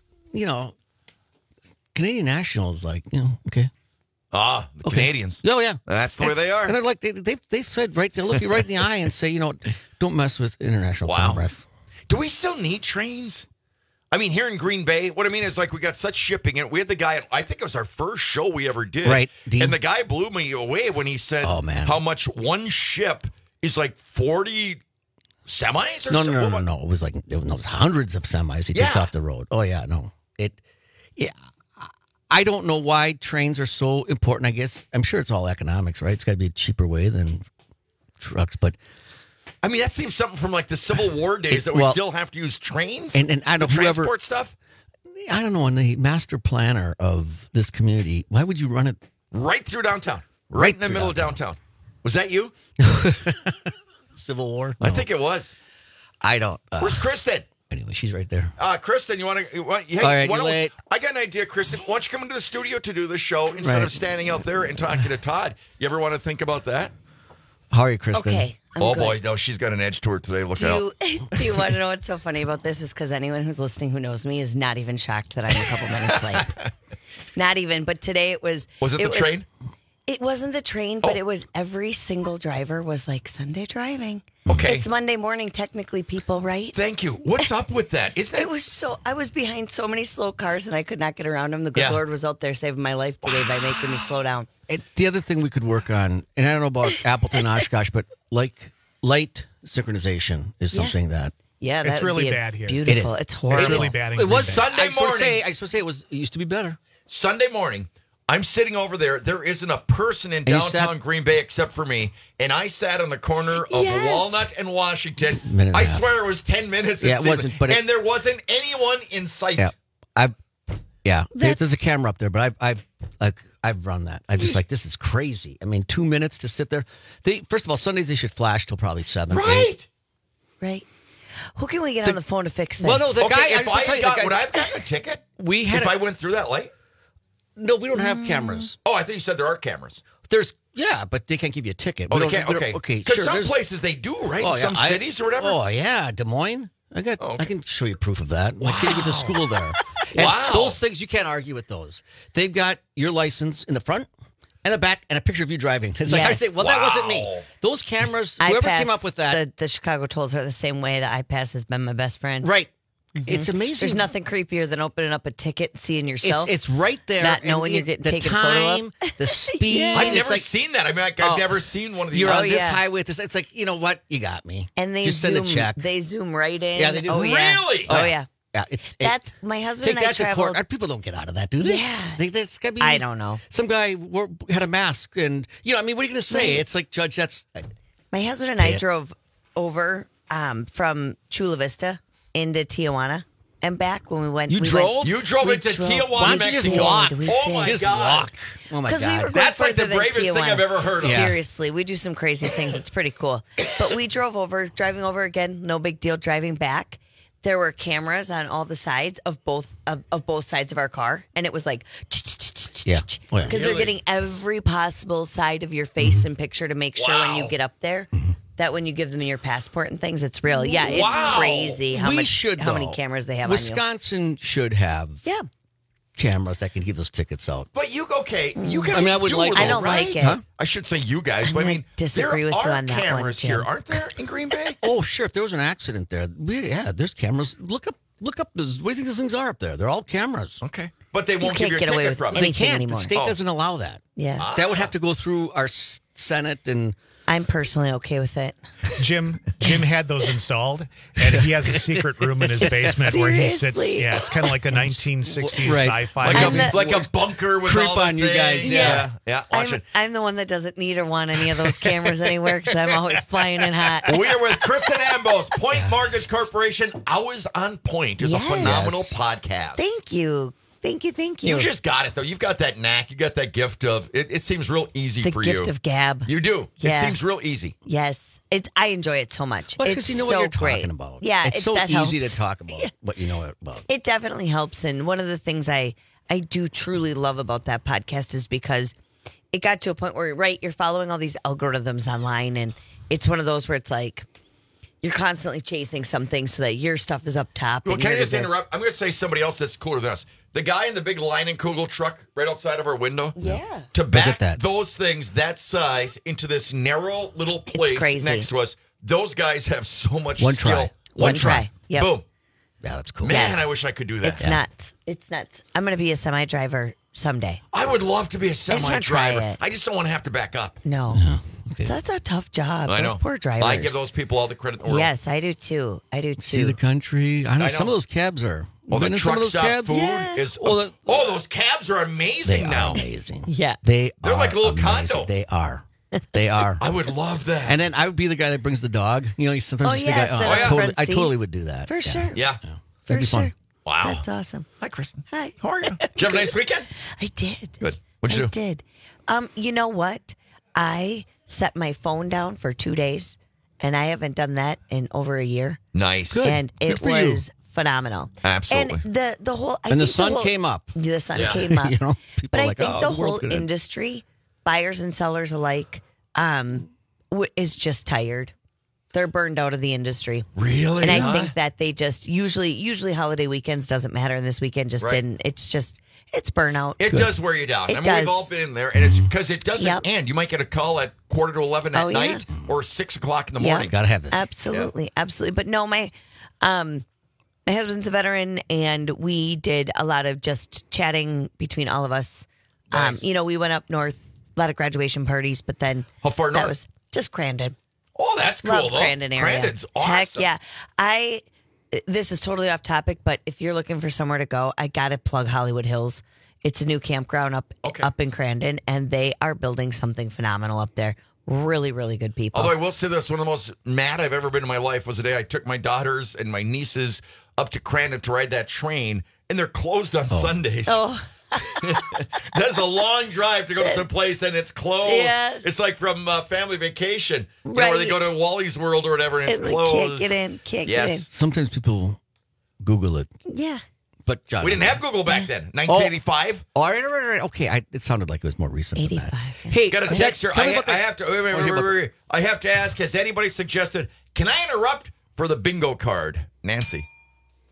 Canadian National is like, okay. Canadians. Oh, yeah. That's the way they are. And they're like, they said, right, they look you right in the eye and say, don't mess with international commerce. Do we still need trains? I mean, here in Green Bay, what I mean is like we got such shipping, and we had the guy, I think it was our first show we ever did. Right. Dean. And the guy blew me away when he said how much one ship is like 40 semis or something. No. It was it was hundreds of semis he takes off the road. Oh, yeah, no. I don't know why trains are so important. I guess I'm sure it's all economics, right? It's got to be a cheaper way than trucks. But I mean, that seems something from like the Civil War days that we still have to use trains and I don't transport stuff. I don't know. On the master planner of this community, why would you run it right through downtown, right in the middle of downtown? Was that you? Civil War? No. I think it was. I don't. Where's Kristen? Anyway, she's right there. Kristen, you want to? All right, you're late. I got an idea, Kristen. Why don't you come into the studio to do the show instead of standing out there and talking to Todd? You ever want to think about that? How are you, Kristen? Okay. Boy, no, she's got an edge to her today. Look out. Do you want to know what's so funny about this? Is because anyone who's listening who knows me is not even shocked that I'm a couple minutes late. Not even. But today it was. Was it the train? It wasn't the train, but it was every single driver was like Sunday driving. Okay. It's Monday morning, technically, people, right? Thank you. What's up with that? It was so. I was behind so many slow cars and I could not get around them. The good Lord was out there saving my life today by making me slow down. The other thing we could work on, and I don't know about Appleton, Oshkosh, but like light synchronization is something that. Yeah, it's really bad here. Beautiful. It's horrible. It's really bad. It was Sunday morning. I was supposed to say it used to be better. Sunday morning. I'm sitting over there. There isn't a person in downtown Green Bay except for me. And I sat on the corner of Walnut and Washington. I swear it was 10 minutes. Yeah, it wasn't. And there wasn't anyone in sight. Yeah, there's a camera up there, but I've run that. I'm just like, this is crazy. I mean, 2 minutes to sit there. First of all, Sundays they should flash till probably 7. Right. 8. Right. Who can we get on the phone to fix this? Well, no, the guy. Would I have gotten a ticket? If I went through that light? No, we don't have cameras. Oh, I think you said there are cameras. But they can't give you a ticket. Oh, they can't? Okay. Because some places they do, right? Oh, some cities or whatever? Oh, yeah. Des Moines? I can show you proof of that. My kid went to school there. And those things, you can't argue with those. They've got your license in the front and the back and a picture of you driving. It's like, I say, that wasn't me. Those cameras, whoever came up with that. The Chicago tolls are the same way. The iPass has been my best friend. Right. It's amazing. There's nothing creepier than opening up a ticket and seeing yourself. It's right there. Not knowing you're getting taken a photo of. The speed. I've never seen that. I mean, I've never seen one of these. You're on this highway. It's like, you know what? You got me. And they just zoom, send a check. They zoom right in. Yeah, they do. Oh, really? Oh, yeah. Yeah, That's my husband take and I that to traveled. court. People don't get out of that, do they? Yeah. That's gotta be, I don't know. Some guy had a mask, and what are you going to say? Right. It's like, Judge, that's. My husband and I drove over from Chula Vista into Tijuana and back when we went. You drove into Tijuana, Why don't you just Mexico? walk? Oh my just God. walk. Oh my Because we God. were going That's like the further than bravest thing Tijuana. I've ever heard of. Yeah. Seriously, we do some crazy things. It's pretty cool. But we drove over, driving over again, no big deal. Driving back, there were cameras on all the sides of both sides of our car, and it was like, Yeah. Oh, yeah. because they're getting every possible side of your face and picture to make sure when you get up there. That when you give them your passport and things, it's real. Yeah, it's crazy how many cameras they have Wisconsin should have cameras that can keep those tickets out. But you guys I would do like it, I don't right? like it. Huh? I should say you guys, but I mean, disagree there with you are on that one, cameras here, Jim. aren't there, in Green Bay? Oh, sure. If there was an accident there, there's cameras. Look up. What do you think those things are up there? They're all cameras. Okay. But they won't can't give you a get away ticket with from They it. anything can't. anymore. The state doesn't allow that. Yeah. That would have to go through our Senate and. I'm personally okay with it. Jim had those installed, and he has a secret room in his basement where he sits. Seriously? Yeah, it's kind of like a 1960s Right. sci-fi. Like a bunker with Creep all the on you guys, things. yeah. Yeah. Watch it. I'm the one that doesn't need or want any of those cameras anywhere because I'm always flying in hot. We are with Kristen Ambos, Point Mortgage Corporation. Always on Point is a phenomenal podcast. Thank you. Thank you. You just got it, though. You've got that knack. You got that gift of, it seems real easy for you. The gift of gab. You do. Yeah. It seems real easy. Yes. I enjoy it so much. Well, it's it's because you know so what you're great. talking about. Yeah. It's so that easy helps. to talk about what you know about. It definitely helps. And one of the things I do truly love about that podcast is because it got to a point where, you're following all these algorithms online, and it's one of those where it's like you're constantly chasing something so that your stuff is up top. Well, and can I yours just is- interrupt? I'm going to say somebody else that's cooler than us. The guy in the big Leinenkugel truck right outside of our window. Yeah. To Look at back that. those things that size into this narrow little place crazy. next to us, those guys have so much One skill. try. One try. Yep. Boom. Yeah, that's cool. Man, Yes. I wish I could do that. It's nuts. It's nuts. I'm going to be a semi driver someday. I would love to be a just wanna semi try driver. it. I just don't want to have to back up. No. That's a tough job. I Those know. poor drivers. I give those people all the credit in the world. Yes, I do too. See the country. I know I some know. of those cabs are. Oh, the Been in some truck of those stop cabs? food is. Well, those cabs are amazing They now. are amazing. Yeah. They're like a little amazing. condo. They are. They are. I would love that. And then I would be the guy that brings the dog. You know, sometimes Oh, just yeah, the guy. sit on the front I seat. totally would do that. For Yeah. sure. Yeah. That'd be For fun. sure. Wow. That's awesome. Hi, Kristen. Hi. How are you? Did you have a nice weekend? I did. Good. What'd you I do? did. You know what? I set my phone down for 2 days, and I haven't done that in over a year. Nice. And Good it for you. was phenomenal. Absolutely. And the whole And the sun came up. The sun Yeah. came up. You know, people But are I like, think oh, the the world's whole gonna- industry, buyers and sellers alike, is just tired. They're burned out of the industry. Really? And I Huh? think that they just usually holiday weekends doesn't matter, and this weekend just Right. didn't. It's burnout. It does wear you down. It I mean, does. we've all been there, and it's because it doesn't Yep. end. You might get a call at 11:15 at Oh, yeah. night or 6:00 in the Yeah. morning. Gotta have this. Absolutely, absolutely. But no, my husband's a veteran, and we did a lot of just chatting between all of us. Nice. We went up north, a lot of graduation parties, but then How far that north? was just Crandon. Oh, that's cool. Love though. Crandon area. Crandon's awesome. Heck yeah. This is totally off topic, but if you're looking for somewhere to go, I gotta plug Hollywood Hills. It's a new campground up in Crandon, and they are building something phenomenal up there. Really, really good people. Although I will say this, one of the most mad I've ever been in my life was the day I took my daughters and my nieces up to Crandon to ride that train, and they're closed on Sundays. Oh. That's a long drive to go to some place, and it's closed. Yeah. It's like from Family Vacation, where they go to Wally's World or whatever, and it's And they closed. can't get in. Can't get in. Sometimes people Google it. Yeah. But John, We didn't have Google back then. 1985. Oh, all right. Okay, it sounded like it was more recent. 85. Than that. Hey, Got a texter. tell me I about the- have to. Wait. I have to ask. Has anybody suggested? Can I interrupt for the bingo card, Nancy?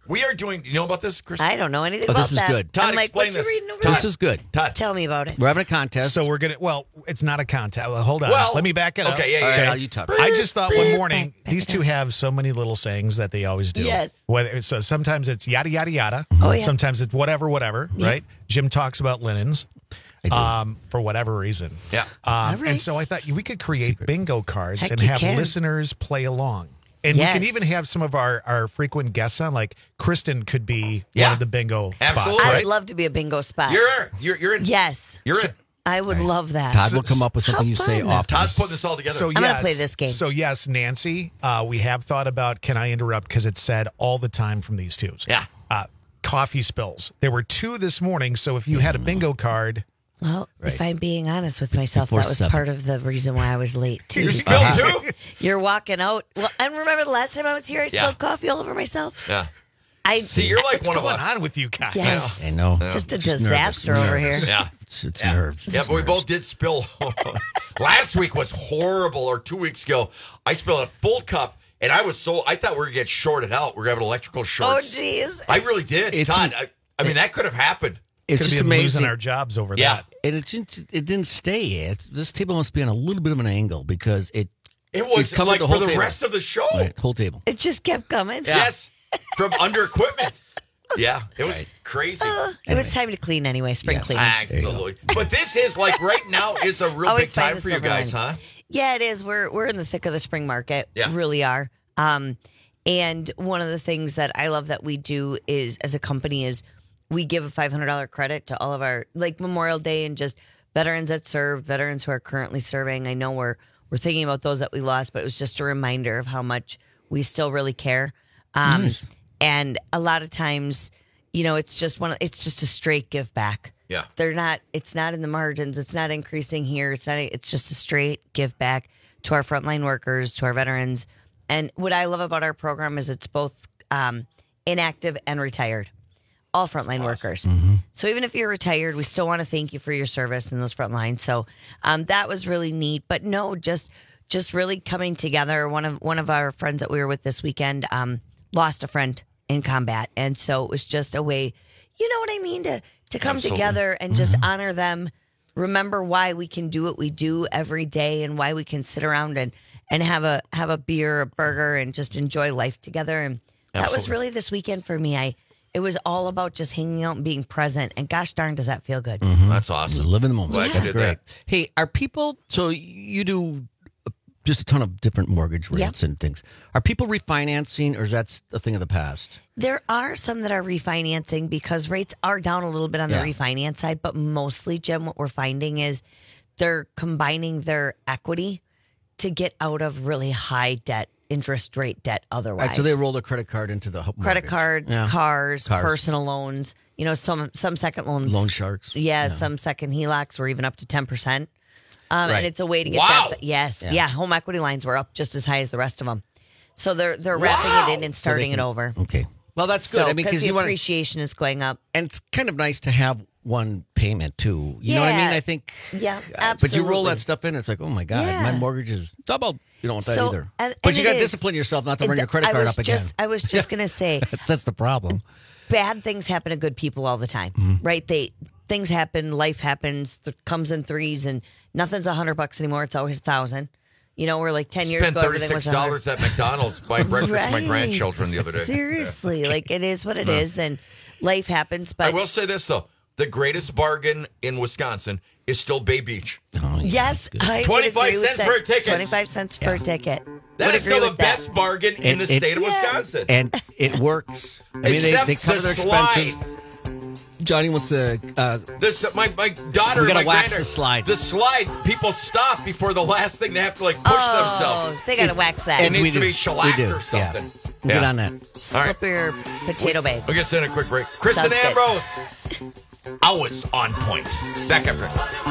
We are doing. You know about this, Chris? I don't know anything Oh, about this is that. good. Todd, I'm like, explain what you this. reading over This there? is good. Todd, Tell me about it. We're having a contest. So we're gonna. Well, it's not a contest. Well, hold on. Well, Let me back it up. okay, yeah, All right, yeah. now you talk. I just thought one morning these two have so many little sayings that they always do. Yes. Whether so sometimes it's yada yada yada. Oh, yeah. Sometimes it's whatever right. Jim talks about linens. For whatever reason. Yeah. All right. And so I thought we could create bingo cards Heck, and you have can. listeners play along. And Yes. we can even have some of our frequent guests on, like Kristen could be Yeah. one of the bingo Absolutely. spots. I Right? would love to be a bingo spot. You're in. Yes. You're in. I would love that. Todd will come up with something you say fun. off. Todd's putting this all together. So I'm gonna yes, play this game. So yes, Nancy, we have thought about. Can I interrupt? Because it's said all the time from these two. Yeah. Coffee spills. There were 2 this morning. So if you had a bingo card, Well, if I'm being honest with myself, Before that was 7. part of the reason why I was late too. You spilled too? You're walking out. Well, and remember the last time I was here, I Yeah. spilled coffee all over myself. Yeah. I See, you're like what's one of going us. on with you guys? Yes. I know. Just a Just disaster nervous. over here. Yeah. It's nerves. Yeah, It's but we nerves. both did spill. Last week was horrible, or 2 weeks ago. I spilled a full cup, and I thought we were going to get shorted out. We're going to have electrical Oh, shorts. jeez. I really did. It's- Todd, I mean, that could have happened. It's Could just have been losing amazing. our jobs over Yeah. that. And it didn't stay. This table must be on a little bit of an angle because it was covered like the for whole the table. rest of the show. Right, whole table. It just kept coming. Yes, from under equipment. Yeah, it was crazy. It was time to clean anyway, spring Yes. cleaning. Absolutely. But this is like right now is a real Always big find time the for you silver guys, lining. huh? Yeah, it is. We're in the thick of the spring market. Yeah. Really are. And one of the things that I love that we do is, as a company, is we give a $500 credit to all of our, like, Memorial Day and just veterans that served, veterans who are currently serving. I know we're thinking about those that we lost, but it was just a reminder of how much we still really care. Nice. And a lot of times, it's just a straight give back. Yeah. It's not in the margins. It's not increasing here. It's just a straight give back to our frontline workers, to our veterans. And what I love about our program is it's both inactive and retired, all frontline workers. So even if you're retired, we still want to thank you for your service in those front lines. So that was really neat. But no, just really coming together. One of our friends that we were with this weekend lost a friend in combat. And so it was just a way, you know what I mean, to come Absolutely. together and just honor them, remember why we can do what we do every day and why we can sit around and have a beer, a burger, and just enjoy life together. And that was Absolutely. really this weekend for me. It was all about just hanging out and being present. And gosh darn, does that feel good. That's awesome. Live in the moment. Glad you That's did great. that. Hey, are people? So you do just a ton of different mortgage rates and things. Are people refinancing, or is that a thing of the past? There are some that are refinancing because rates are down a little bit on the Yeah. refinance side, but mostly, Jim, what we're finding is they're combining their equity to get out of really high debt, interest rate debt otherwise. Right, so they roll their credit card into the Credit mortgage. cards, Yeah. cars, personal loans, some second loans. Loan sharks. Yeah, some second HELOCs were even up to 10%. Right. And it's a way to get Wow. that. Yes. Yeah. Yeah. Home equity lines were up just as high as the rest of them. So they're wrapping it in and starting it over. Okay. Well, that's good. So, I mean, because the you want, appreciation is going up. and it's kind of nice to have one payment too. You know what I mean? Yeah. I think. Yeah, But you roll absolutely. that stuff in, it's like, oh my god, Yeah. my mortgage is doubled. You don't want that So, either. and But you it got to is. discipline yourself not to run your credit I card was up again. I was just going to say, That's the problem. bad things happen to good people all the time, Mm-hmm. right? Things happen, life happens, comes in threes, and nothing's $100 anymore. It's always $1,000. We're like 10 years Spent ago, everything was $36 at McDonald's buying breakfast for my grandchildren the other day. Seriously, like it is what it is, and life happens. I But will say this though: the greatest bargain in Wisconsin is still Bay Beach. Oh, yes, I would 25 agree with cents that. for a ticket. 25 cents for a ticket. That Would is agree still the with that. best bargain in the state of Wisconsin. And it works. I mean, Except they cover the their expenses. slide. Johnny wants to. My daughter We and gotta my wax granddaughter- the slide. The slide, people stop before the last thing. They have to like push themselves. They got to wax that. It needs to do. be shellacked We do, or something. We'll get on that. Slip your potato bag. We'll get send a quick break. Kristen Sounds good. Ambrose, always on point. Back after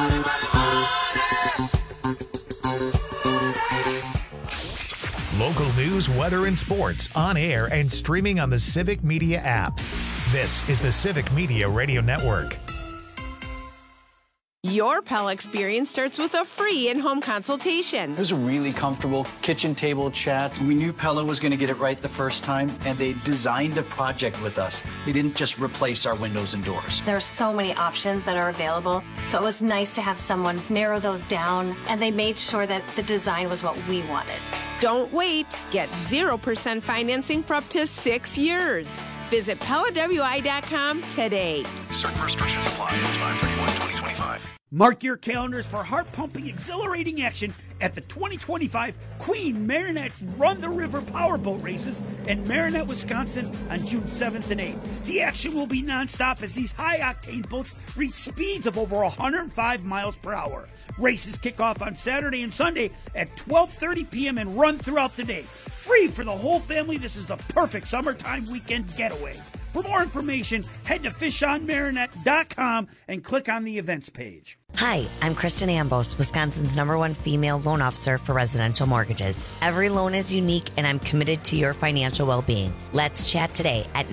this. Local news, weather, and sports on air and streaming on the Civic Media app. This is the Civic Media Radio Network. Your Pella experience starts with a free in-home consultation. It was a really comfortable kitchen table chat. We knew Pella was going to get it right the first time, and they designed a project with us. They didn't just replace our windows and doors. There are so many options that are available, so it was nice to have someone narrow those down, and they made sure that the design was what we wanted. Don't wait. Get 0% financing for up to 6 years. Visit PellaWI.com today. Certain restrictions apply. It's 5/31/2025. Mark your calendars for heart-pumping, exhilarating action at the 2025 Queen Marinette's Run the River Powerboat Races in Marinette, Wisconsin on June 7th and 8th. The action will be nonstop as these high-octane boats reach speeds of over 105 miles per hour. Races kick off on Saturday and Sunday at 12:30 p.m. and run throughout the day. Free for the whole family, this is the perfect summertime weekend getaway. For more information, head to fishonmarinette.com and click on the events page. Hi, I'm Kristen Ambos, Wisconsin's #1 female loan officer for residential mortgages. Every loan is unique, and I'm committed to your financial well-being. Let's chat today at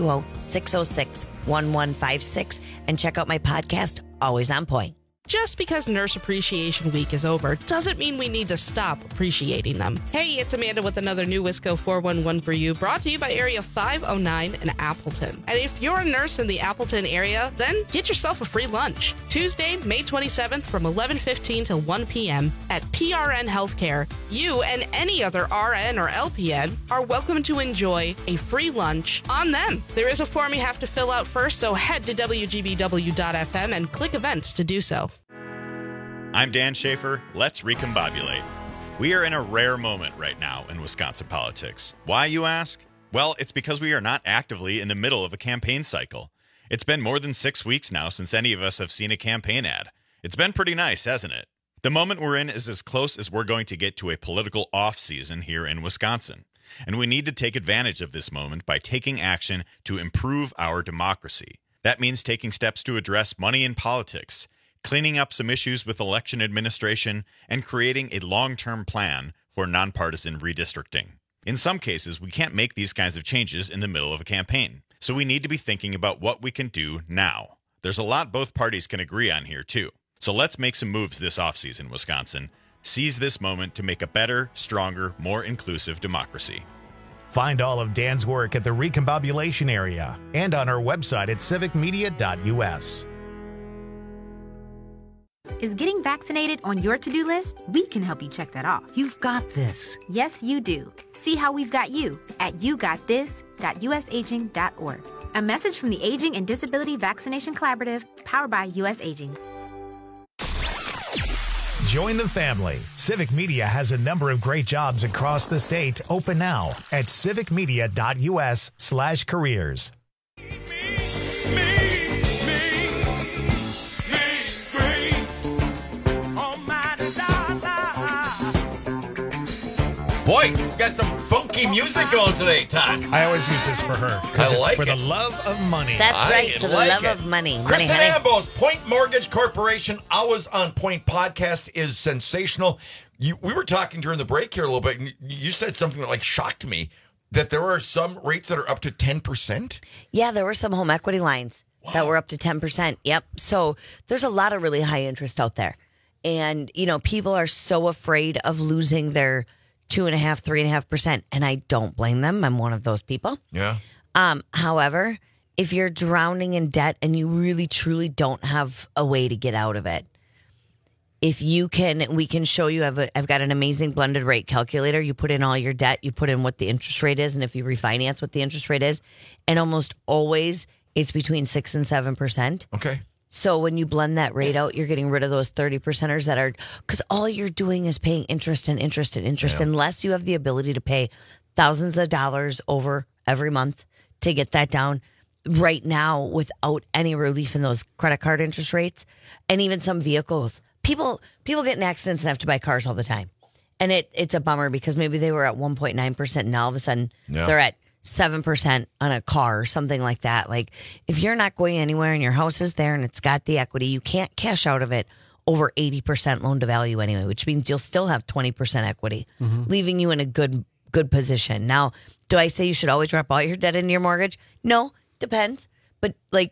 920-606-1156 and check out my podcast, Always On Point. Just because Nurse Appreciation Week is over doesn't mean we need to stop appreciating them. Hey, it's Amanda with another new Wisco 411 for you, brought to you by Area 509 in Appleton. And if you're a nurse in the Appleton area, then get yourself a free lunch. Tuesday, May 27th from 11:15 to 1 p.m. at PRN Healthcare. You and any other RN or LPN are welcome to enjoy a free lunch on them. There is a form you have to fill out first, so head to WGBW.FM and click events to do so. I'm Dan Schaefer. Let's recombobulate. We are in a rare moment right now in Wisconsin politics. Why, you ask? Well, it's because we are not actively in the middle of a campaign cycle. It's been more than 6 weeks now since any of us have seen a campaign ad. It's been pretty nice, hasn't it? The moment we're in is as close as we're going to get to a political off-season here in Wisconsin. And we need to take advantage of this moment by taking action to improve our democracy. That means taking steps to address money in politics, cleaning up some issues with election administration, and creating a long-term plan for nonpartisan redistricting. In some cases, we can't make these kinds of changes in the middle of a campaign, so we need to be thinking about what we can do now. There's a lot both parties can agree on here, too. So let's make some moves this offseason, Wisconsin. Seize this moment to make a better, stronger, more inclusive democracy. Find all of Dan's work at the Recombobulation area and on our website at civicmedia.us. Is getting vaccinated on your to-do list? We can help you check that off. You've got this. Yes, you do. See how we've got you at yougotthis.usaging.org. A message from the Aging and Disability Vaccination Collaborative, powered by U.S. Aging. Join the family. Civic Media has a number of great jobs across the state open now at civicmedia.us/careers. Boy, you got some funky music going today, Todd. I always use this for her. I It's like for it. the love of money. That's right, for the love of money. Kristen Money, honey. Ambos, Point Mortgage Corporation, Always On Point podcast is sensational. We were talking during the break here a little bit, and you said something that shocked me, that there are some rates that are up to 10%? Yeah, there were some home equity lines that were up to 10%. Yep. So there's a lot of really high interest out there. And, people are so afraid of losing their 2.5%, 3.5%. And I don't blame them. I'm one of those people. Yeah. However, if you're drowning in debt and you really, truly don't have a way to get out of it, if you can, we can show you. I've got an amazing blended rate calculator. You put in all your debt, you put in what the interest rate is, and if you refinance, what the interest rate is. And almost always it's between 6 and 7%. Okay. So when you blend that rate out, you're getting rid of those 30%ers that are, because all you're doing is paying interest and interest and interest, unless you have the ability to pay thousands of dollars over every month to get that down right now without any relief in those credit card interest rates. And even some vehicles, people get in accidents and have to buy cars all the time. And it's a bummer because maybe they were at 1.9% and now all of a sudden they're at 7% on a car or something like that. Like, if you're not going anywhere and your house is there and it's got the equity, you can't cash out of it over 80% loan to value anyway, which means you'll still have 20% equity, leaving you in a good position. Now, do I say you should always drop all your debt into your mortgage? No, depends. But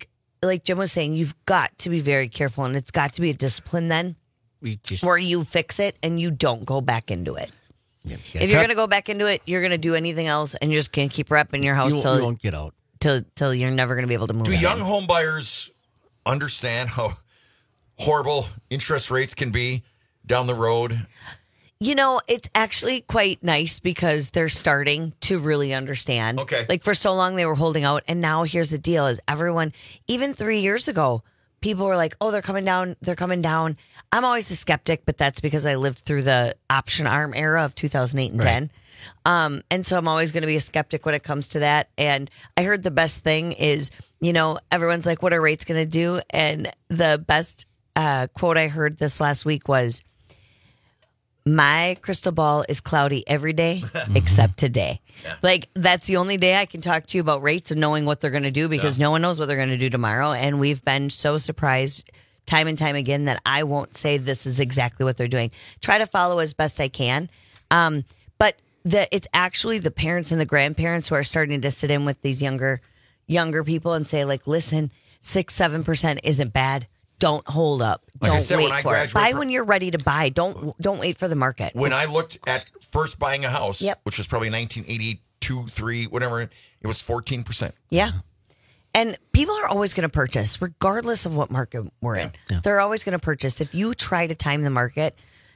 like Jim was saying, you've got to be very careful, and it's got to be a discipline then where you fix it and you don't go back into it. Yeah, if you're going to go back into it, you're going to do anything else, and you're just going to keep repping your house you won't get out. Till you're never going to be able to move. Do in. young home buyers understand how horrible interest rates can be down the road? You know, it's actually quite nice because they're starting to really understand. Okay. Like for so long they were holding out, and now here's the deal: is everyone, even 3 years ago, people were like, "Oh, they're coming down. They're coming down." I'm always a skeptic, but that's because I lived through the option arm era of 2008 and 10. And so I'm always going to be a skeptic when it comes to that. And I heard the best thing is, you know, everyone's like, what are rates going to do? And the best quote I heard this last week was, my crystal ball is cloudy every day except today. Yeah. Like, that's the only day I can talk to you about rates and knowing what they're going to do, because no one knows what they're going to do tomorrow. And we've been so surprised time and time again that I won't say this is exactly what they're doing. Try to follow as best I can. But it's actually the parents and the grandparents who are starting to sit in with these younger people and say, like, listen, 6-7% isn't bad. Don't hold up. Like don't I said, wait when I for it. graduated Buy from- when you're ready to buy. Don't wait for the market. When I looked at first buying a house, Yep. which was probably 1982, 3, whatever, it was 14%. Yeah. And people are always going to purchase, regardless of what market we're in. Yeah. They're always going to purchase. If you try to time the market,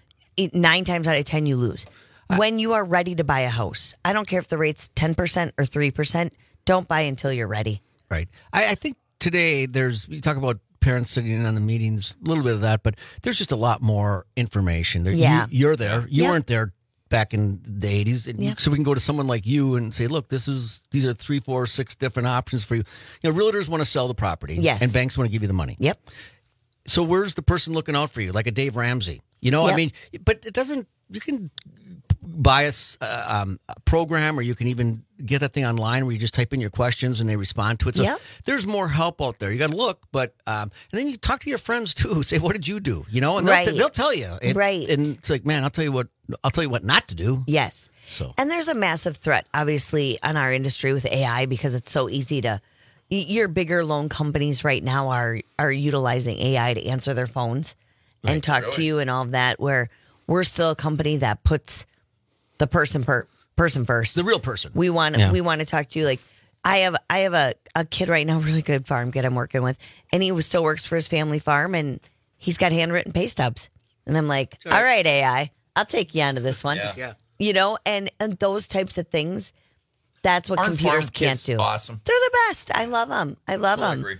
9 times out of 10, you lose. When you are ready to buy a house, I don't care if the rate's 10% or 3%, don't buy until you're ready. Right. I think today you talk about parents sitting in on the meetings, a little bit of that, but there's just a lot more information. You're there. You weren't there back in the 80s. And so we can go to someone like you and say, look, these are 3, 4, 6 different options for you. You know, realtors want to sell the property. Yes. And banks want to give you the money. Yep. So where's the person looking out for you? Like a Dave Ramsey. You know, I mean, but it doesn't, you can buy a program, or you can even get that thing online where you just type in your questions and they respond to it. So there's more help out there. You got to look, but and then you talk to your friends too. Say, what did you do? You know, and they'll tell you. Right. And it's like, man, I'll tell you what not to do. Yes. So, and there's a massive threat, obviously, on our industry with AI, because it's so easy to. Your bigger loan companies right now are utilizing AI to answer their phones and talk to you and all of that. Where we're still a company that puts the person first, the real person. We want to talk to you. Like I have a kid right now, really good farm kid I'm working with, and he still works for his family farm, and he's got handwritten pay stubs, and I'm like, all right, AI, I'll take you onto this one. Yeah. You know, and those types of things. That's what computers can't do. Awesome. They're the best. I love them. I agree.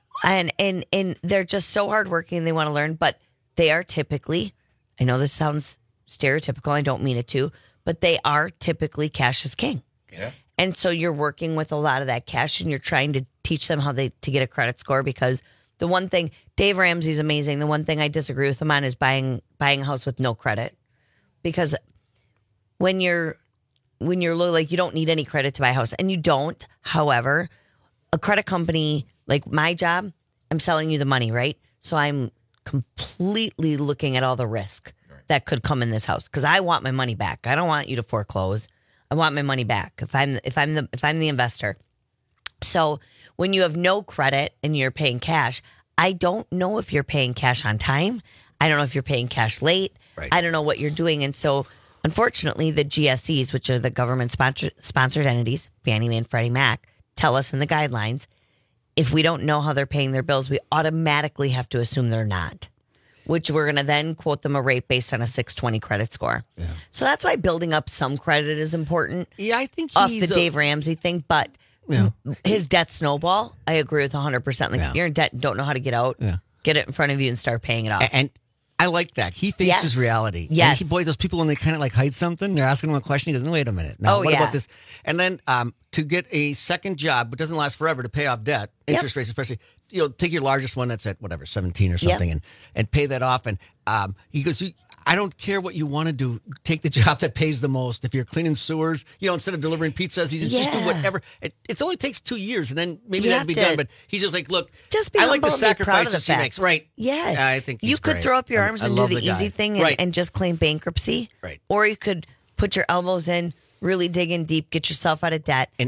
And they're just so hardworking. They want to learn, but they are typically, I know this sounds stereotypical, I don't mean it to, but they are typically cash is king. Yeah. And so you're working with a lot of that cash, and you're trying to teach them how to get a credit score, because the one thing, Dave Ramsey's amazing. The one thing I disagree with him on is buying a house with no credit, because when you're low, like, you don't need any credit to buy a house, and you don't. However, a credit company, like my job, I'm selling you the money, right? So I'm completely looking at all the risk that could come in this house, because I want my money back. I don't want you to foreclose. I want my money back if I'm the investor. So when you have no credit and you're paying cash, I don't know if you're paying cash on time. I don't know if you're paying cash late. Right. I don't know what you're doing, and so. Unfortunately, the GSEs, which are the government-sponsored entities, Fannie Mae and Freddie Mac, tell us in the guidelines, if we don't know how they're paying their bills, we automatically have to assume they're not, which we're going to then quote them a rate based on a 620 credit score. Yeah. So that's why building up some credit is important. Yeah, I think off the Dave Ramsey thing, but his debt snowball, I agree with 100%. Like, if you're in debt and don't know how to get out, get it in front of you and start paying it off. And I like that. He faces reality. Yes. And boy, those people, when they kind of like hide something, they're asking him a question. He goes, no, wait a minute. Now, what about this? And then to get a second job, but doesn't last forever, to pay off debt, interest rates especially, take your largest one that's at whatever, 17 or something, and pay that off. And he goes, I don't care what you want to do. Take the job that pays the most. If you're cleaning sewers, instead of delivering pizzas, he says, just do whatever. It only takes 2 years, and then maybe that'd be done. But he's just like, look, just be I like the humble and be proud of sacrifices the he fact. makes. Right. Yeah. I think he's you could great. throw up your arms I and do love the easy guy. thing and just claim bankruptcy. Right. Or you could put your elbows in, really dig in deep, get yourself out of debt, and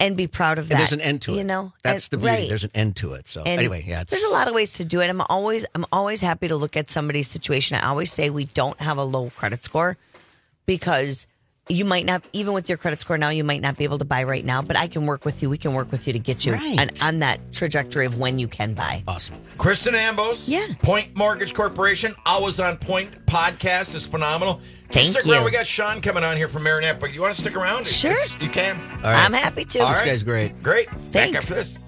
and be proud of that. And there's an end to it. You know, that's the beauty. Right. There's an end to it. So And anyway, yeah, there's a lot of ways to do it. I'm always happy to look at somebody's situation. I always say we don't have a low credit score because you might not, even with your credit score now, you might not be able to buy right now, but I can work with you. We can work with you to get you on that trajectory of when you can buy. Awesome. Kristen Ambos. Yeah. Point Mortgage Corporation. Always on Point podcast is phenomenal. Thank Stick you. around. We got Sean coming on here from Marinette, but you want to stick around? Sure. You can. All right. I'm happy to. All This right. guy's great. Great. Back Thanks. after this.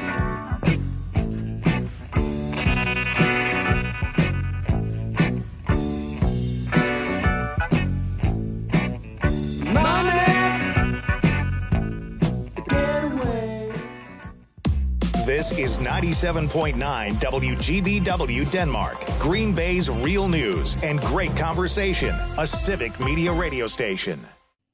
This is 97.9 WGBW Denmark, Green Bay's real news and great conversation, a civic media radio station.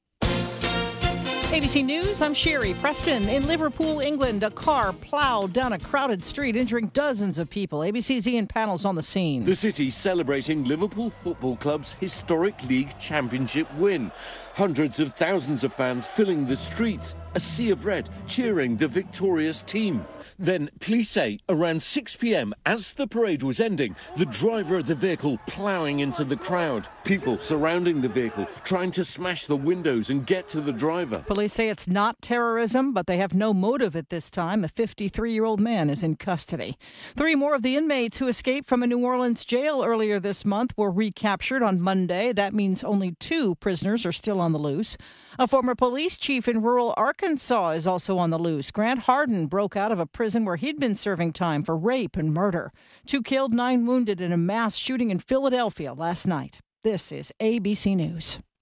ABC News, I'm Sherry Preston. In Liverpool, England, a car plowed down a crowded street, injuring dozens of people. ABC's Ian Panels on the scene. The city celebrating Liverpool Football Club's historic league championship win. Hundreds of thousands of fans filling the streets, a sea of red cheering the victorious team. Then, police say, around 6 p.m, as the parade was ending, the driver of the vehicle ploughing into the crowd. People surrounding the vehicle, trying to smash the windows and get to the driver. Police say it's not terrorism, but they have no motive at this time. A 53-year-old man is in custody. 3 more of the inmates who escaped from a New Orleans jail earlier this month were recaptured on Monday. That means only 2 prisoners are still on the loose. A former police chief in rural Arkansas is also on the loose. Grant Harden broke out of a prison where he'd been serving time for rape and murder. 2 killed, 9 wounded in a mass shooting in Philadelphia last night. This is ABC News.